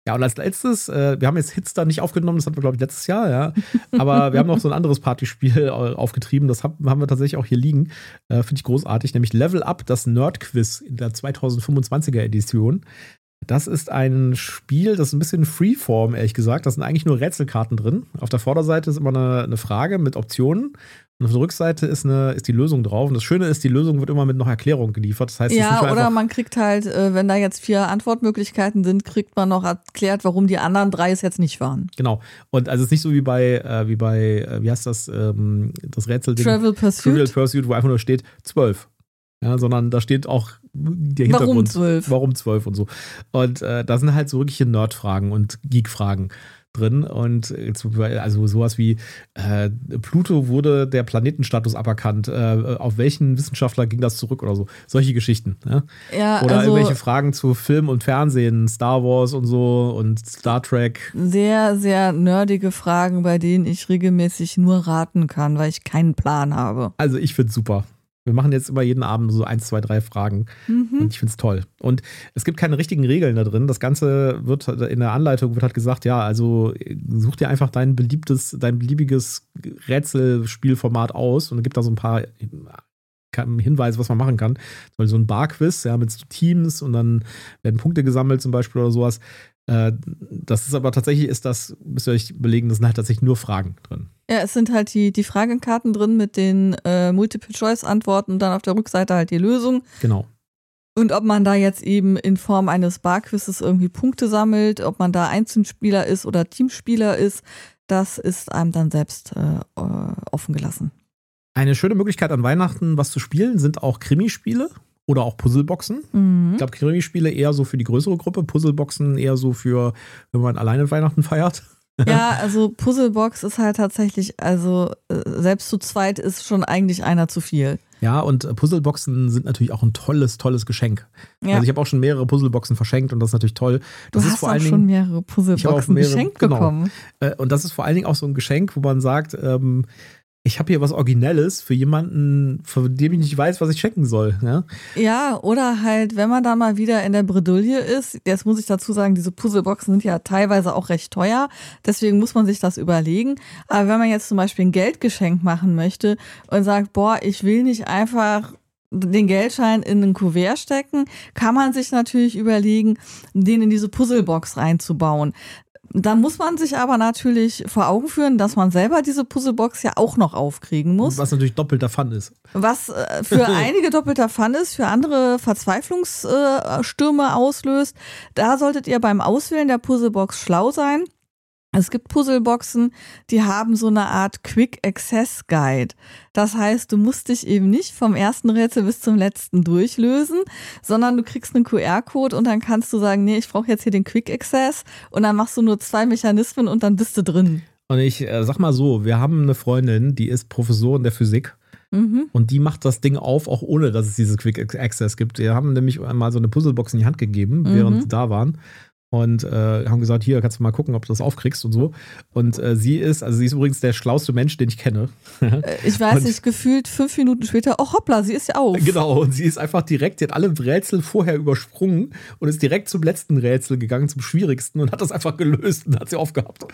Ja, und als letztes, äh, wir haben jetzt Hits da nicht aufgenommen, das hatten wir, glaube ich, letztes Jahr, ja. Aber wir haben noch so ein anderes Partyspiel aufgetrieben, das haben, haben wir tatsächlich auch hier liegen. Äh, Finde ich großartig, nämlich Level Up, das Nerd-Quiz in der zweitausendfünfundzwanziger Edition. Das ist ein Spiel, das ist ein bisschen Freeform, ehrlich gesagt. Da sind eigentlich nur Rätselkarten drin. Auf der Vorderseite ist immer eine, eine Frage mit Optionen. Und auf der Rückseite ist, eine, ist die Lösung drauf. Und das Schöne ist, die Lösung wird immer mit noch Erklärung geliefert. Das heißt, es ist Ja, nicht oder einfach, man kriegt halt, äh, wenn da jetzt vier Antwortmöglichkeiten sind, kriegt man noch erklärt, warum die anderen drei es jetzt nicht waren. genau. Und also es ist nicht so wie bei, äh, wie bei, äh, wie heißt das, ähm, das Rätsel Trivial Pursuit. Trivial Pursuit, wo einfach nur steht zwölf. Ja, sondern da steht auch der Hintergrund. Warum zwölf? Warum zwölf und so. Und äh, da sind halt so wirkliche Nerd-Fragen und Geek-Fragen drin. Und äh, also sowas wie äh, Pluto wurde der Planetenstatus aberkannt. Äh, auf welchen Wissenschaftler ging das zurück oder so? Solche Geschichten. Ja? Ja, Oder also irgendwelche Fragen zu Film und Fernsehen, Star Wars und so und Star Trek. sehr, sehr nerdige Fragen, bei denen ich regelmäßig nur raten kann, weil ich keinen Plan habe. Also ich find's super. Wir machen jetzt immer jeden Abend so eins, zwei, drei Fragen. Mhm. Und ich finde es toll. Und es gibt keine richtigen Regeln da drin. Das Ganze wird in der Anleitung wird halt gesagt, ja, also such dir einfach dein beliebtes, dein beliebiges Rätselspielformat aus und gibt da so ein paar Hinweise, was man machen kann. Zum Beispiel so ein Bar-Quiz, ja, mit so Teams und dann werden Punkte gesammelt zum Beispiel oder sowas. Das ist aber tatsächlich, ist das, müsst ihr euch belegen, das sind halt tatsächlich nur Fragen drin. Ja, es sind halt die, die Fragenkarten drin mit den äh, Multiple-Choice-Antworten und dann auf der Rückseite halt die Lösung. Genau. Und ob man da jetzt eben in Form eines Barquizzes irgendwie Punkte sammelt, ob man da Einzelspieler ist oder Teamspieler ist, das ist einem dann selbst äh, offen gelassen. Eine schöne Möglichkeit an Weihnachten, was zu spielen, sind auch Krimispiele. Oder auch Puzzleboxen. Mhm. Ich glaube, Krimispiele eher so für die größere Gruppe, Puzzleboxen eher so für, wenn man alleine Weihnachten feiert. Ja, also Puzzlebox ist halt tatsächlich, also selbst zu zweit ist schon eigentlich einer zu viel. Ja, und Puzzleboxen sind natürlich auch ein tolles, tolles Geschenk. Ja. Also ich habe auch schon mehrere Puzzleboxen verschenkt und das ist natürlich toll. Das du ist hast vor auch allen Dingen, schon mehrere Puzzleboxen mehrere, geschenkt genau. bekommen. Und das ist vor allen Dingen auch so ein Geschenk, wo man sagt, ähm, ich habe hier was Originelles für jemanden, von dem ich nicht weiß, was ich schenken soll. Ja? Ja, oder halt, wenn man da mal wieder in der Bredouille ist, jetzt muss ich dazu sagen, diese Puzzleboxen sind ja teilweise auch recht teuer, deswegen muss man sich das überlegen. Aber wenn man jetzt zum Beispiel ein Geldgeschenk machen möchte und sagt, boah, ich will nicht einfach den Geldschein in ein Kuvert stecken, kann man sich natürlich überlegen, den in diese Puzzlebox reinzubauen. Da muss man sich aber natürlich vor Augen führen, dass man selber diese Puzzlebox ja auch noch aufkriegen muss. Was natürlich doppelter Fun ist. Was äh, für einige doppelter Fun ist, für andere Verzweiflungsstürme äh, auslöst. Da solltet ihr beim Auswählen der Puzzlebox schlau sein. Es gibt Puzzleboxen, die haben so eine Art Quick Access Guide. Das heißt, du musst dich eben nicht vom ersten Rätsel bis zum letzten durchlösen, sondern du kriegst einen Q R-Code und dann kannst du sagen, nee, ich brauche jetzt hier den Quick Access und dann machst du nur zwei Mechanismen und dann bist du drin. Und ich äh, sag mal so, wir haben eine Freundin, die ist Professorin der Physik. Mhm. Und die macht das Ding auf, auch ohne, dass es dieses Quick Access gibt. Wir haben nämlich einmal so eine Puzzlebox in die Hand gegeben, mhm. während sie da waren. Und äh, haben gesagt, hier, kannst du mal gucken, ob du das aufkriegst und so. Und äh, sie ist, also sie ist übrigens der schlauste Mensch, den ich kenne. Ich weiß nicht, gefühlt fünf Minuten später, oh hoppla, sie ist ja auf. Genau, und sie ist einfach direkt, sie hat alle Rätsel vorher übersprungen und ist direkt zum letzten Rätsel gegangen, zum schwierigsten und hat das einfach gelöst und hat sie aufgehabt.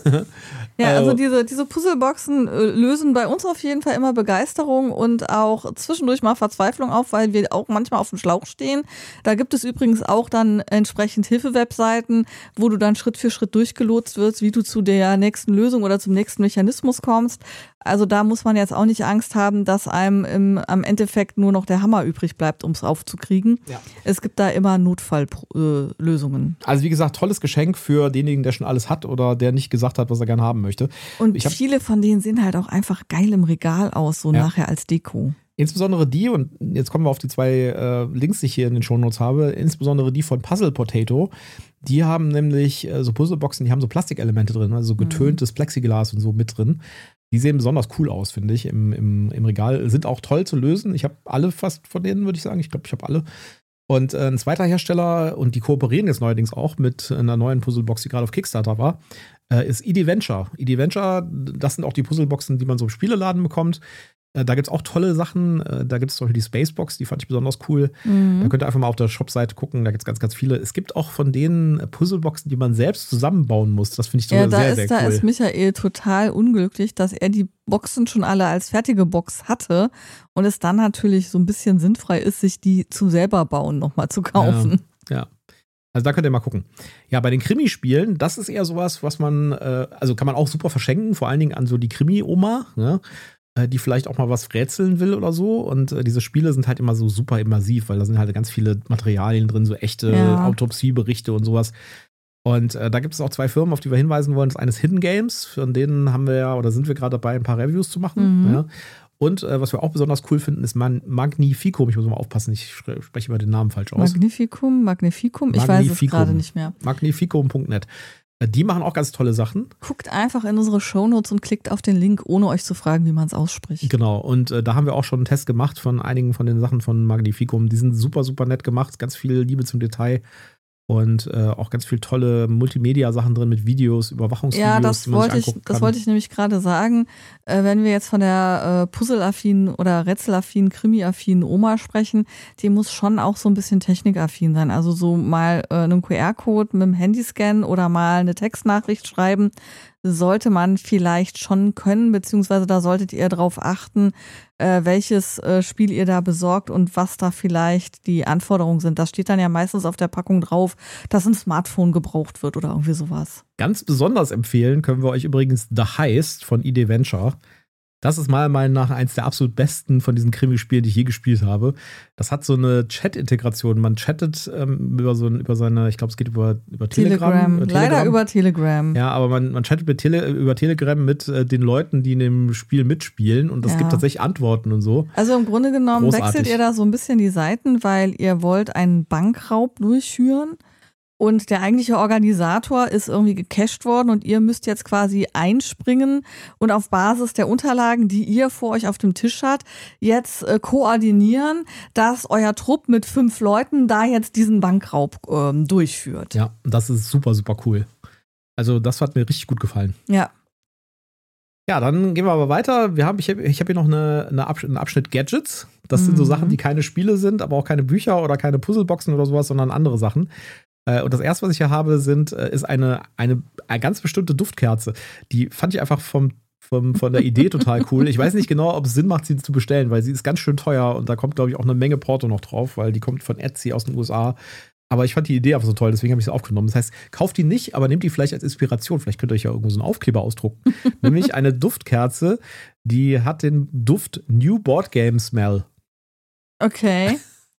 Ja, also diese, diese Puzzleboxen äh, lösen bei uns auf jeden Fall immer Begeisterung und auch zwischendurch mal Verzweiflung auf, weil wir auch manchmal auf dem Schlauch stehen. Da gibt es übrigens auch dann entsprechend Hilfewebseiten, wo du dann Schritt für Schritt durchgelotst wirst, wie du zu der nächsten Lösung oder zum nächsten Mechanismus kommst. Also da muss man jetzt auch nicht Angst haben, dass einem im, am Endeffekt nur noch der Hammer übrig bleibt, um es aufzukriegen. Ja. Es gibt da immer Notfalllösungen. Äh, also wie gesagt, tolles Geschenk für denjenigen, der schon alles hat oder der nicht gesagt hat, was er gerne haben möchte. Und ich viele von denen sehen halt auch einfach geil im Regal aus, so ja. nachher als Deko. Insbesondere die, und jetzt kommen wir auf die zwei äh, Links, die ich hier in den Shownotes habe, insbesondere die von Puzzle Potato, die haben nämlich äh, so Puzzleboxen, die haben so Plastikelemente drin, also so getöntes Plexiglas und so mit drin. Die sehen besonders cool aus, finde ich, im, im, im Regal. Sind auch toll zu lösen. Ich habe alle fast von denen, würde ich sagen. Ich glaube, ich habe alle. Und äh, ein zweiter Hersteller, und die kooperieren jetzt neuerdings auch mit einer neuen Puzzlebox, die gerade auf Kickstarter war, äh, ist Edventure. Edventure, das sind auch die Puzzleboxen, die man so im Spieleladen bekommt. Äh, da gibt es auch tolle Sachen. Äh, da gibt es zum Beispiel die Spacebox, die fand ich besonders cool. Mhm. Da könnt ihr einfach mal auf der Shop-Seite gucken. Da gibt es ganz, ganz viele. Es gibt auch von denen Puzzleboxen, die man selbst zusammenbauen muss. Das finde ich Ja, sogar da sehr, ist, sehr da cool. ist Michael total unglücklich, dass er die Boxen schon alle als fertige Box hatte und es dann natürlich so ein bisschen sinnfrei ist, sich die zum selber bauen nochmal zu kaufen. Ja, ja. Also da könnt ihr mal gucken. Ja, bei den Krimispielen, das ist eher sowas, was man, äh, also kann man auch super verschenken, vor allen Dingen an so die Krimi-Oma, ne? äh, die vielleicht auch mal was rätseln will oder so. Und äh, diese Spiele sind halt immer so super immersiv, weil da sind halt ganz viele Materialien drin, so echte Ja. Autopsieberichte und sowas. Und äh, da gibt es auch zwei Firmen, auf die wir hinweisen wollen. Das eine ist Hidden Games, von denen haben wir ja, oder sind wir gerade dabei, ein paar Reviews zu machen. Mhm. Ja. Und äh, was wir auch besonders cool finden, ist Man Magnificum. Ich muss mal aufpassen, ich spre- spreche immer den Namen falsch aus. Magnificum, Magnificum, ich weiß es Magnificum. gerade nicht mehr. Magnificum Punkt net. Äh, Die machen auch ganz tolle Sachen. Guckt einfach in unsere Shownotes und klickt auf den Link, ohne euch zu fragen, wie man es ausspricht. Genau, und äh, da haben wir auch schon einen Test gemacht von einigen von den Sachen von Magnificum. Die sind super, super nett gemacht, ganz viel Liebe zum Detail und äh, auch ganz viel tolle Multimedia-Sachen drin mit Videos, Überwachungsvideos, Ja, das die man sich wollte ich, angucken das kann. wollte ich nämlich gerade sagen. Äh, wenn wir jetzt von der äh, Puzzle-affinen oder Rätsel-affinen, Krimi-affinen Oma sprechen, die muss schon auch so ein bisschen technikaffin sein. Also so mal äh, einen Q R-Code mit dem Handy scannen oder mal eine Textnachricht schreiben, sollte man vielleicht schon können, beziehungsweise da solltet ihr darauf achten, äh, welches äh, Spiel ihr da besorgt und was da vielleicht die Anforderungen sind. Das steht dann ja meistens auf der Packung drauf, dass ein Smartphone gebraucht wird oder irgendwie sowas. Ganz besonders empfehlen können wir euch übrigens The Heist von I D Venture. Das ist meiner Meinung nach eins der absolut besten von diesen Krimispielen, die ich je gespielt habe. Das hat so eine Chat-Integration. Man chattet ähm, über so ein, über seine, ich glaube, es geht über, über Telegram. Telegram. Über Leider Telegram. über Telegram. Ja, aber man, man chattet mit Tele, über Telegram mit äh, den Leuten, die in dem Spiel mitspielen und es Ja. gibt tatsächlich Antworten und so. Also im Grunde genommen Großartig. wechselt ihr da so ein bisschen die Seiten, weil ihr wollt einen Bankraub durchführen und der eigentliche Organisator ist irgendwie gecached worden und ihr müsst jetzt quasi einspringen und auf Basis der Unterlagen, die ihr vor euch auf dem Tisch habt, jetzt äh, koordinieren, dass euer Trupp mit fünf Leuten da jetzt diesen Bankraub ähm, durchführt. Ja, das ist super, super cool. Also das hat mir richtig gut gefallen. Ja. Ja, dann gehen wir aber weiter. Wir haben, ich habe ich hab hier noch eine, eine Absch- einen Abschnitt Gadgets. Das sind so Mhm. Sachen, die keine Spiele sind, aber auch keine Bücher oder keine Puzzleboxen oder sowas, sondern andere Sachen. Äh, Und das erste, was ich hier habe, sind, äh, ist eine, eine, eine ganz bestimmte Duftkerze. Die fand ich einfach vom, vom, von der Idee total cool. Ich weiß nicht genau, ob es Sinn macht, sie zu bestellen, weil sie ist ganz schön teuer und da kommt, glaube ich, auch eine Menge Porto noch drauf, weil die kommt von Etsy aus den U S A. Aber ich fand die Idee einfach so toll, deswegen habe ich sie aufgenommen. Das heißt, kauft die nicht, aber nehmt die vielleicht als Inspiration. Vielleicht könnt ihr euch ja irgendwo so einen Aufkleber ausdrucken. Nämlich eine Duftkerze, die hat den Duft New Board Game Smell. Okay.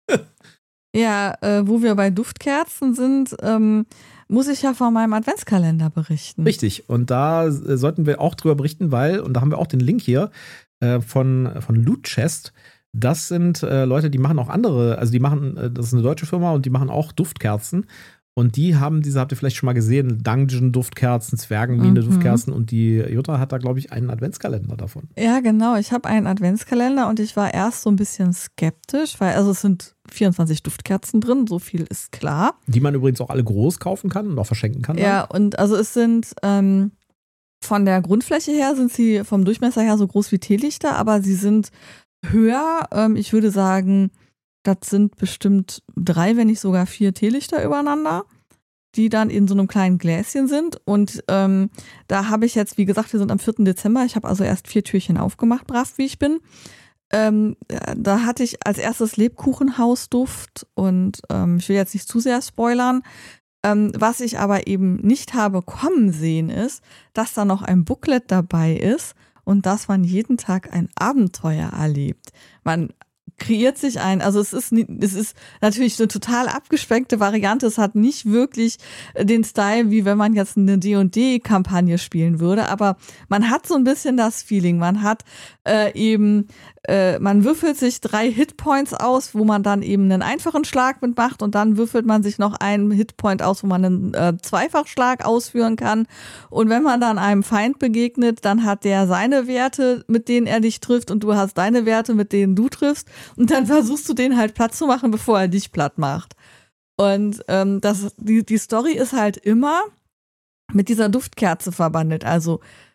Ja, äh, wo wir bei Duftkerzen sind, ähm, muss ich ja von meinem Adventskalender berichten. Richtig. Und da äh, sollten wir auch drüber berichten, weil, und da haben wir auch den Link hier äh, von, von Loot Chest. Das sind äh, Leute, die machen auch andere, also die machen, äh, das ist eine deutsche Firma und die machen auch Duftkerzen. Und die haben diese, habt ihr vielleicht schon mal gesehen, Dungeon-Duftkerzen, Zwergenmine-Duftkerzen und die Jutta hat da, glaube ich, einen Adventskalender davon. Ja, genau. Ich habe einen Adventskalender und ich war erst so ein bisschen skeptisch, weil also es sind vierundzwanzig Duftkerzen drin, so viel ist klar. Die man übrigens auch alle groß kaufen kann und auch verschenken kann. Ja, und also es sind ähm, von der Grundfläche her sind sie vom Durchmesser her so groß wie Teelichter, aber sie sind höher. Ähm, ich würde sagen, das sind bestimmt drei, wenn nicht sogar vier Teelichter übereinander, die dann in so einem kleinen Gläschen sind. Und ähm, da habe ich jetzt, wie gesagt, wir sind am vierten Dezember. Ich habe also erst vier Türchen aufgemacht, brav wie ich bin. Ähm, da hatte ich als erstes Lebkuchenhausduft und ähm, ich will jetzt nicht zu sehr spoilern. Ähm, was ich aber eben nicht habe kommen sehen ist, dass da noch ein Booklet dabei ist und dass man jeden Tag ein Abenteuer erlebt. Man kreiert sich ein, also es ist, es ist natürlich eine total abgespeckte Variante, es hat nicht wirklich den Style, wie wenn man jetzt eine D und D-Kampagne spielen würde, aber man hat so ein bisschen das Feeling, man hat äh, eben, äh, man würfelt sich drei Hitpoints aus, wo man dann eben einen einfachen Schlag mitmacht und dann würfelt man sich noch einen Hitpoint aus, wo man einen äh, Zweifachschlag ausführen kann und wenn man dann einem Feind begegnet, dann hat der seine Werte, mit denen er dich trifft und du hast deine Werte, mit denen du triffst. Und dann versuchst du den halt platt zu machen, bevor er dich platt macht. Und ähm, das, die, die Story ist halt immer mit dieser Duftkerze verbandelt. Also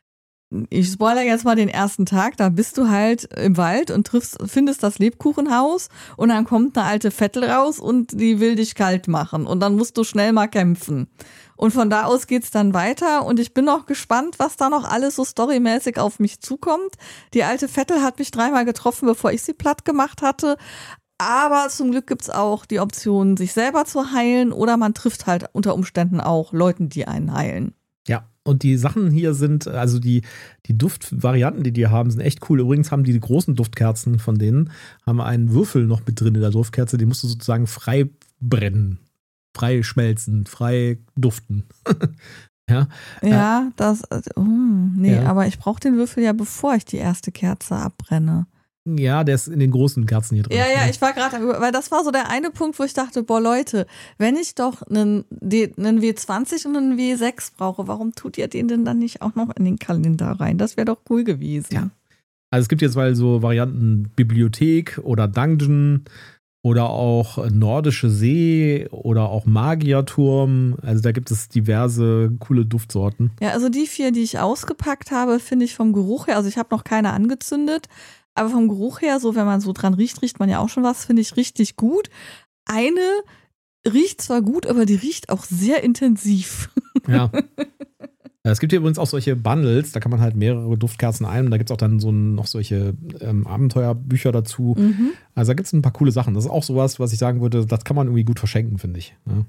ich spoilere jetzt mal den ersten Tag, da bist du halt im Wald und triffst, findest das Lebkuchenhaus und dann kommt eine alte Vettel raus und die will dich kalt machen und dann musst du schnell mal kämpfen. Und von da aus geht's dann weiter und ich bin auch gespannt, was da noch alles so storymäßig auf mich zukommt. Die alte Vettel hat mich dreimal getroffen, bevor ich sie platt gemacht hatte. Aber zum Glück gibt's auch die Option, sich selber zu heilen oder man trifft halt unter Umständen auch Leuten, die einen heilen. Ja, und die Sachen hier sind, also die, die Duftvarianten, die die haben, sind echt cool. Übrigens haben die, die großen Duftkerzen von denen, haben einen Würfel noch mit drin in der Duftkerze, die musst du sozusagen frei brennen. Frei schmelzen, frei duften. ja, ja äh, das, oh, nee, ja. aber ich brauche den Würfel ja, bevor ich die erste Kerze abbrenne. Ja, der ist in den großen Kerzen hier drin. Ja, ja, ich war gerade, weil das war so der eine Punkt, wo ich dachte, boah Leute, wenn ich doch einen, einen W zwanzig und einen W sechs brauche, warum tut ihr den denn dann nicht auch noch in den Kalender rein? Das wäre doch cool gewesen. Ja. Also es gibt jetzt mal so Varianten Bibliothek oder Dungeon oder auch Nordische See oder auch Magierturm. Also da gibt es diverse coole Duftsorten. Ja, also die vier, die ich ausgepackt habe, finde ich vom Geruch her, also ich habe noch keine angezündet, aber vom Geruch her, so wenn man so dran riecht, riecht man ja auch schon was, finde ich richtig gut. Eine riecht zwar gut, aber die riecht auch sehr intensiv. Ja. Es gibt hier übrigens auch solche Bundles, da kann man halt mehrere Duftkerzen ein. Da gibt es auch dann so noch solche ähm, Abenteuerbücher dazu. Mhm. Also da gibt es ein paar coole Sachen. Das ist auch sowas, was ich sagen würde, das kann man irgendwie gut verschenken, finde ich. Ja.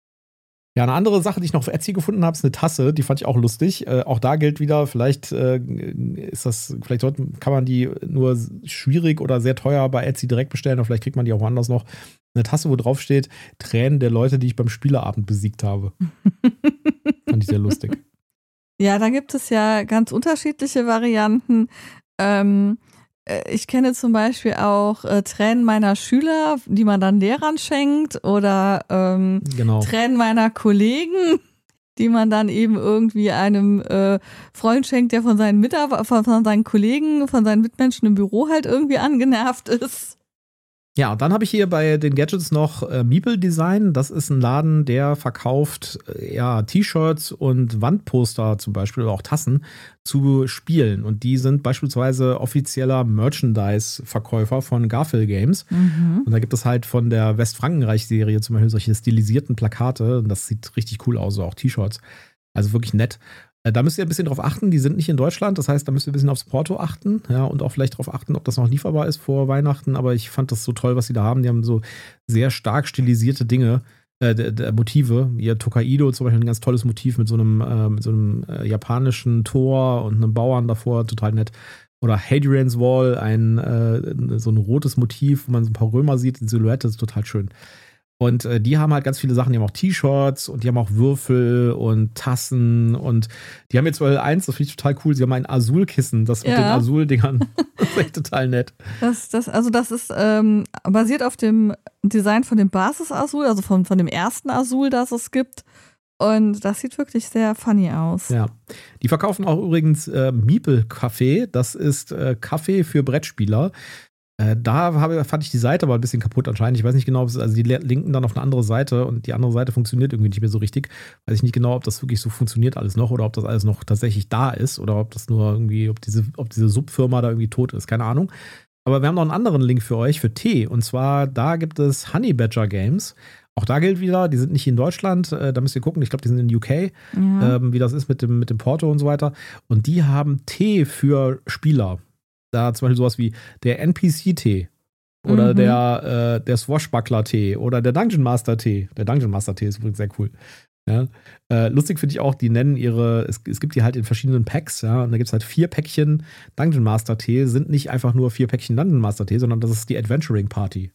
Ja, eine andere Sache, die ich noch auf Etsy gefunden habe, ist eine Tasse. Die fand ich auch lustig. Äh, auch da gilt wieder, vielleicht äh, ist das, vielleicht sollte, kann man die nur schwierig oder sehr teuer bei Etsy direkt bestellen, oder vielleicht kriegt man die auch woanders noch. Eine Tasse, wo drauf steht, Tränen der Leute, die ich beim Spieleabend besiegt habe. Fand ich sehr lustig. Ja, da gibt es ja ganz unterschiedliche Varianten. Ähm, ich kenne zum Beispiel auch äh, Tränen meiner Schüler, die man dann Lehrern schenkt, oder ähm, genau. Tränen meiner Kollegen, die man dann eben irgendwie einem äh, Freund schenkt, der von seinen Mitarbeitern, von, von seinen Kollegen, von seinen Mitmenschen im Büro halt irgendwie angenervt ist. Ja, und dann habe ich hier bei den Gadgets noch äh, Meeple Design. Das ist ein Laden, der verkauft äh, ja, T-Shirts und Wandposter zum Beispiel oder auch Tassen zu Spielen. Und die sind beispielsweise offizieller Merchandise-Verkäufer von Garfield Games. Mhm. Und da gibt es halt von der Westfrankenreich-Serie zum Beispiel solche stilisierten Plakate. Und das sieht richtig cool aus, auch T-Shirts. Also wirklich nett. Da müsst ihr ein bisschen drauf achten, die sind nicht in Deutschland, das heißt, da müsst ihr ein bisschen aufs Porto achten, ja, und auch vielleicht darauf achten, ob das noch lieferbar ist vor Weihnachten, aber ich fand das so toll, was sie da haben, die haben so sehr stark stilisierte Dinge, äh, d- d- Motive, ihr Tokaido zum Beispiel ein ganz tolles Motiv mit so einem, äh, mit so einem äh, japanischen Tor und einem Bauern davor, total nett. Oder Hadrian's Wall, ein äh, so ein rotes Motiv, wo man so ein paar Römer sieht, die Silhouette ist total schön. Und äh, die haben halt ganz viele Sachen, die haben auch T-Shirts und die haben auch Würfel und Tassen und die haben jetzt wohl eins, das finde ich total cool, sie haben ein Azul-Kissen, das mit Ja. den Azul-Dingern, das ist echt total nett. Das, das, also das ist ähm, basiert auf dem Design von dem Basis-Azul, also von, von dem ersten Azul, das es gibt. Und das sieht wirklich sehr funny aus. Ja, die verkaufen auch übrigens äh, Meeple Kaffee, das ist äh, Kaffee für Brettspieler. Äh, da habe, fand ich die Seite aber ein bisschen kaputt anscheinend. Ich weiß nicht genau, ob es, also die linken dann auf eine andere Seite und die andere Seite funktioniert irgendwie nicht mehr so richtig. Weiß ich nicht genau, ob das wirklich so funktioniert alles noch oder ob das alles noch tatsächlich da ist oder ob das nur irgendwie, ob diese, ob diese Subfirma da irgendwie tot ist. Keine Ahnung. Aber wir haben noch einen anderen Link für euch, für Tee. Und zwar, da gibt es Honey Badger Games. Auch da gilt wieder, die sind nicht in Deutschland, äh, da müsst ihr gucken, ich glaube, die sind in U K, Ja. ähm, wie das ist mit dem, mit dem Porto und so weiter. Und die haben Tee für Spieler. Da zum Beispiel sowas wie der N P C-Tee oder Mhm. der, äh, der Swashbuckler-Tee oder der Dungeon Master-Tee. Der Dungeon Master-Tee ist übrigens sehr cool. Ja. Äh, lustig finde ich auch, die nennen ihre, es, es gibt die halt in verschiedenen Packs, ja, und da gibt es halt vier Päckchen Dungeon Master-Tee, sind nicht einfach nur vier Päckchen Dungeon Master-Tee, sondern das ist die Adventuring Party.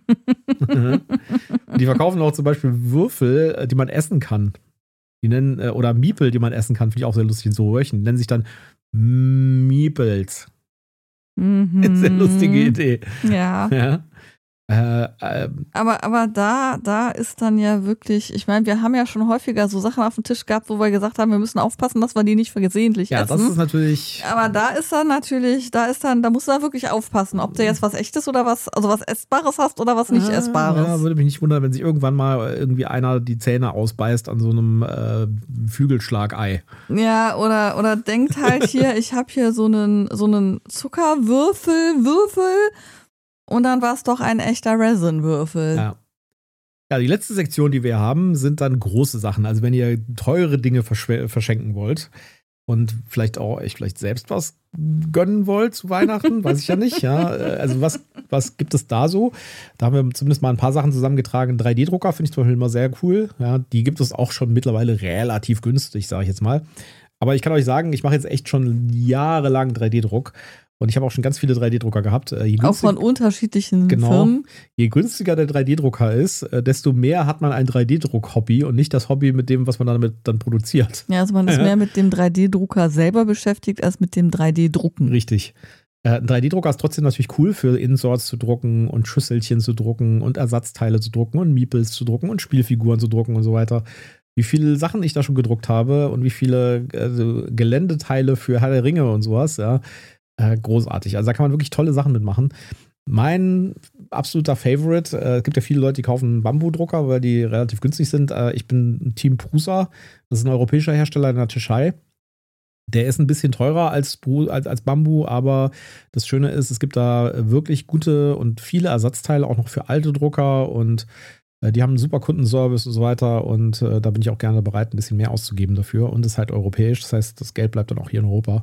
Die verkaufen auch zum Beispiel Würfel, äh, die man essen kann. Die nennen, äh, oder Meeple, die man essen kann, finde ich auch sehr lustig in so Röhrchen. Die nennen sich dann Meeples. Mhm. Sehr lustige Idee. Ja. Ja. Äh, äh, Aber, aber da, da ist dann ja wirklich, ich meine, wir haben ja schon häufiger so Sachen auf dem Tisch gehabt, wo wir gesagt haben, wir müssen aufpassen, dass wir die nicht versehentlich ja, essen. das ist natürlich. Aber da ist dann natürlich, da ist dann, da musst du da wirklich aufpassen, ob du jetzt was Echtes oder was, also was Essbares hast oder was nicht Ah, Essbares. Ja, würde mich nicht wundern, wenn sich irgendwann mal irgendwie einer die Zähne ausbeißt an so einem äh, Flügelschlagei. Ja, oder, oder denkt halt hier, ich habe hier so einen, so einen Zuckerwürfel, Würfel und dann war es doch ein echter Resin-Würfel. Ja. Ja, die letzte Sektion, die wir haben, sind dann große Sachen. Also wenn ihr teure Dinge verschw- verschenken wollt und vielleicht auch euch vielleicht selbst was gönnen wollt zu Weihnachten, weiß ich ja nicht. Ja, also was, was gibt es da so? Da haben wir zumindest mal ein paar Sachen zusammengetragen. drei D-Drucker finde ich zum Beispiel immer sehr cool. Ja, die gibt es auch schon mittlerweile relativ günstig, sage ich jetzt mal. Aber ich kann euch sagen, ich mache jetzt echt schon jahrelang drei D-Druck. Und ich habe auch schon ganz viele drei D-Drucker gehabt. Je Auch von unterschiedlichen genau, Firmen. Je günstiger der drei D-Drucker ist, desto mehr hat man ein drei D-Druck-Hobby und nicht das Hobby mit dem, was man damit dann produziert. Ja, also man ist mehr mit dem drei D-Drucker selber beschäftigt, als mit dem drei D-Drucken. Richtig. Äh, ein drei D-Drucker ist trotzdem natürlich cool für Inserts zu drucken und Schüsselchen zu drucken und Ersatzteile zu drucken und Meeples zu drucken und Spielfiguren zu drucken und so weiter. Wie viele Sachen ich da schon gedruckt habe und wie viele also Geländeteile für Herr der Ringe und sowas, ja. Äh, großartig. Also da kann man wirklich tolle Sachen mitmachen. Mein absoluter Favorite, äh, es gibt ja viele Leute, die kaufen einen Bambudrucker, weil die relativ günstig sind. Äh, ich bin Team Prusa. Das ist ein europäischer Hersteller in der Türkei. Der ist ein bisschen teurer als, als, als Bambu, aber das Schöne ist, es gibt da wirklich gute und viele Ersatzteile, auch noch für alte Drucker und äh, die haben einen super Kundenservice und so weiter und äh, da bin ich auch gerne bereit, ein bisschen mehr auszugeben dafür und es ist halt europäisch, das heißt, das Geld bleibt dann auch hier in Europa.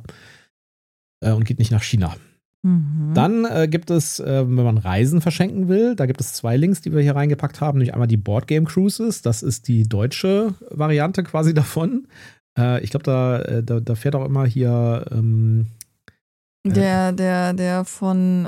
Und geht nicht nach China. Mhm. Dann äh, gibt es, äh, wenn man Reisen verschenken will, da gibt es zwei Links, die wir hier reingepackt haben. Nämlich einmal die Board Game Cruises, das ist die deutsche Variante quasi davon. Äh, ich glaube, da, äh, da, da fährt auch immer hier ähm, der, der, der von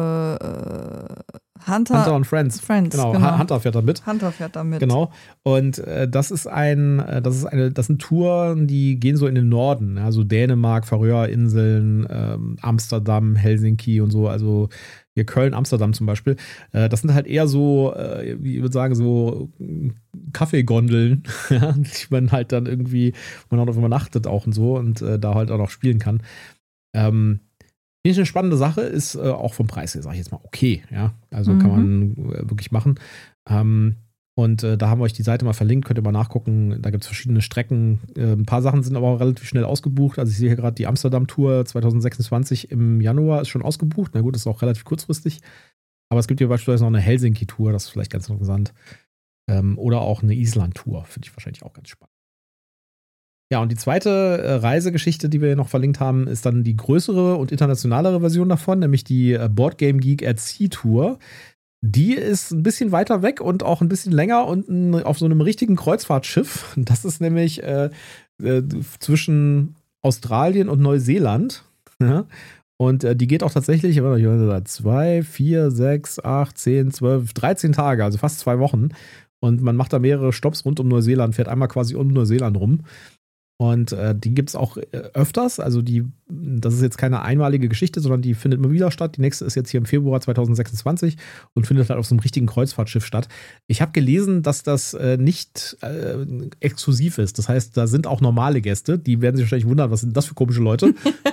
äh, Hunter, Hunter und Friends. Friends genau, genau. Hunter fährt da mit. Hunter fährt da mit. Genau. Und äh, das ist ein, das ist eine, das sind Touren, die gehen so in den Norden, also Dänemark, Färöerinseln, ähm, Amsterdam, Helsinki und so, also hier Köln, Amsterdam zum Beispiel. Äh, das sind halt eher so, äh, ich würde sagen, so Kaffeegondeln, die man halt dann irgendwie, wo man auch übernachtet auch und so und äh, da halt auch noch spielen kann. Ähm, Finde ich eine spannende Sache, ist äh, auch vom Preis her, sage ich jetzt mal, okay. Ja? Also mhm. kann man äh, wirklich machen. Ähm, und äh, da haben wir euch die Seite mal verlinkt, könnt ihr mal nachgucken. Da gibt es verschiedene Strecken. Äh, ein paar Sachen sind aber auch relativ schnell ausgebucht. Also ich sehe hier gerade die Amsterdam-Tour zwanzig sechsundzwanzig im Januar ist schon ausgebucht. Na gut, das ist auch relativ kurzfristig. Aber es gibt hier beispielsweise noch eine Helsinki-Tour, das ist vielleicht ganz interessant. Ähm, oder auch eine Island-Tour, finde ich wahrscheinlich auch ganz spannend. Ja, und die zweite äh, Reisegeschichte, die wir noch verlinkt haben, ist dann die größere und internationalere Version davon, nämlich die äh, Board Game Geek at Sea Tour. Die ist ein bisschen weiter weg und auch ein bisschen länger und ein, auf so einem richtigen Kreuzfahrtschiff. Das ist nämlich äh, äh, zwischen Australien und Neuseeland. Ja? Und äh, die geht auch tatsächlich zwei, vier, sechs, acht, zehn, zwölf, dreizehn Tage, also fast zwei Wochen. Und man macht da mehrere Stopps rund um Neuseeland, fährt einmal quasi um Neuseeland rum. Und äh, die gibt es auch äh, öfters. Also die, das ist jetzt keine einmalige Geschichte, sondern die findet immer wieder statt. Die nächste ist jetzt hier im Februar zwanzig sechsundzwanzig und findet halt auf so einem richtigen Kreuzfahrtschiff statt. Ich habe gelesen, dass das äh, nicht äh, exklusiv ist. Das heißt, da sind auch normale Gäste. Die werden sich wahrscheinlich wundern, was sind das für komische Leute?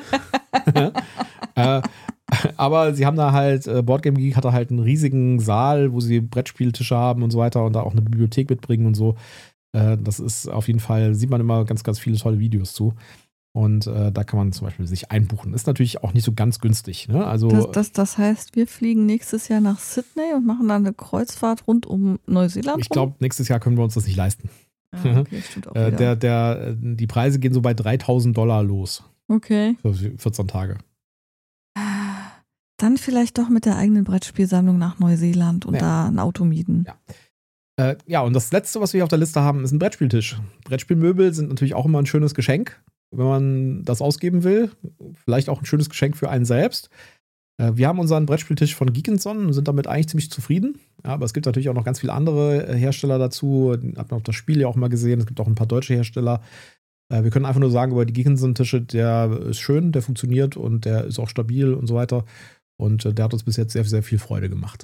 äh, aber sie haben da halt, äh, Board Game Geek hat da halt einen riesigen Saal, wo sie Brettspieltische haben und so weiter und da auch eine Bibliothek mitbringen und so. Das ist auf jeden Fall, sieht man immer ganz, ganz viele tolle Videos zu. Und äh, da kann man zum Beispiel sich einbuchen. Ist natürlich auch nicht so ganz günstig. Ne? Also, das, das, das heißt, wir fliegen nächstes Jahr nach Sydney und machen dann eine Kreuzfahrt rund um Neuseeland. Ich glaube, nächstes Jahr können wir uns das nicht leisten. Ja, okay, stimmt auch äh, der, der, die Preise gehen so bei dreitausend Dollar los. Okay. Für vierzehn Tage. Dann vielleicht doch mit der eigenen Brettspielsammlung nach Neuseeland und ja. da ein Auto mieten. Ja. Äh, ja, und das letzte, was wir hier auf der Liste haben, ist ein Brettspieltisch. Brettspielmöbel sind natürlich auch immer ein schönes Geschenk, wenn man das ausgeben will. Vielleicht auch ein schönes Geschenk für einen selbst. Äh, wir haben unseren Brettspieltisch von Geekenson und sind damit eigentlich ziemlich zufrieden. Ja, aber es gibt natürlich auch noch ganz viele andere Hersteller dazu. Hat man auch das Spiel ja auch mal gesehen. Es gibt auch ein paar deutsche Hersteller. Äh, wir können einfach nur sagen, über die Geekenson-Tische, der ist schön, der funktioniert und der ist auch stabil und so weiter. Und äh, der hat uns bis jetzt sehr, sehr viel Freude gemacht.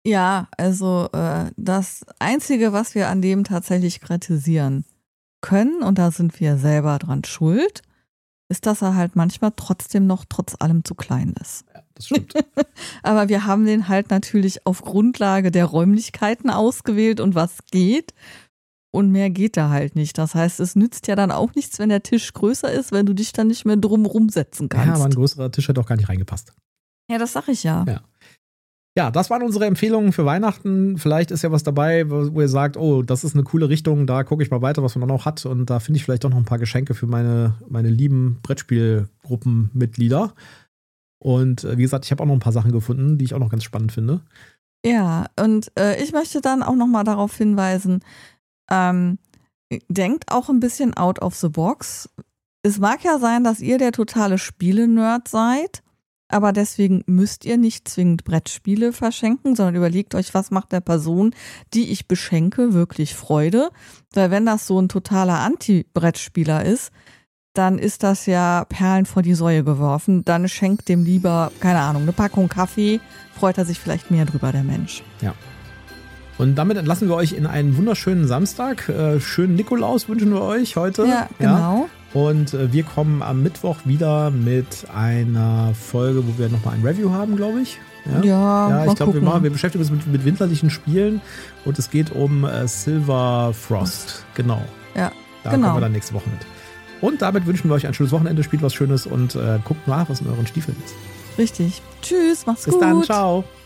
Ja, also äh, das Einzige, was wir an dem tatsächlich kritisieren können, und da sind wir selber dran schuld, ist, dass er halt manchmal trotzdem noch trotz allem zu klein ist. Ja, das stimmt. Aber wir haben den halt natürlich auf Grundlage der Räumlichkeiten ausgewählt und was geht. Und mehr geht da halt nicht. Das heißt, es nützt ja dann auch nichts, wenn der Tisch größer ist, wenn du dich dann nicht mehr drum rumsetzen kannst. Ja, aber ein größerer Tisch hätte auch gar nicht reingepasst. Ja, das sag ich ja. Ja. Ja, das waren unsere Empfehlungen für Weihnachten. Vielleicht ist ja was dabei, wo ihr sagt, oh, das ist eine coole Richtung, da gucke ich mal weiter, was man noch hat. Und da finde ich vielleicht doch noch ein paar Geschenke für meine, meine lieben Brettspielgruppenmitglieder. Und äh, wie gesagt, ich habe auch noch ein paar Sachen gefunden, die ich auch noch ganz spannend finde. Ja, und äh, ich möchte dann auch noch mal darauf hinweisen, ähm, denkt auch ein bisschen out of the box. Es mag ja sein, dass ihr der totale Spiele-Nerd seid, aber deswegen müsst ihr nicht zwingend Brettspiele verschenken, sondern überlegt euch, was macht der Person, die ich beschenke, wirklich Freude. Weil wenn das so ein totaler Anti-Brettspieler ist, dann ist das ja Perlen vor die Säue geworfen. Dann schenkt dem lieber, keine Ahnung, eine Packung Kaffee, freut er sich vielleicht mehr drüber, der Mensch. Ja. Und damit entlassen wir euch in einen wunderschönen Samstag. Äh, schönen Nikolaus wünschen wir euch heute. Ja, genau. Ja. Und äh, wir kommen am Mittwoch wieder mit einer Folge, wo wir nochmal ein Review haben, glaube ich. Ja, ja, ja ich glaube, wir, machen, wir beschäftigen uns mit, mit winterlichen Spielen und es geht um äh, Silver Frost. Genau. Ja, da genau. kommen wir dann nächste Woche mit. Und damit wünschen wir euch ein schönes Wochenende, spielt was Schönes und äh, guckt nach, was in euren Stiefeln ist. Richtig. Tschüss, macht's Bis gut. Bis dann, ciao.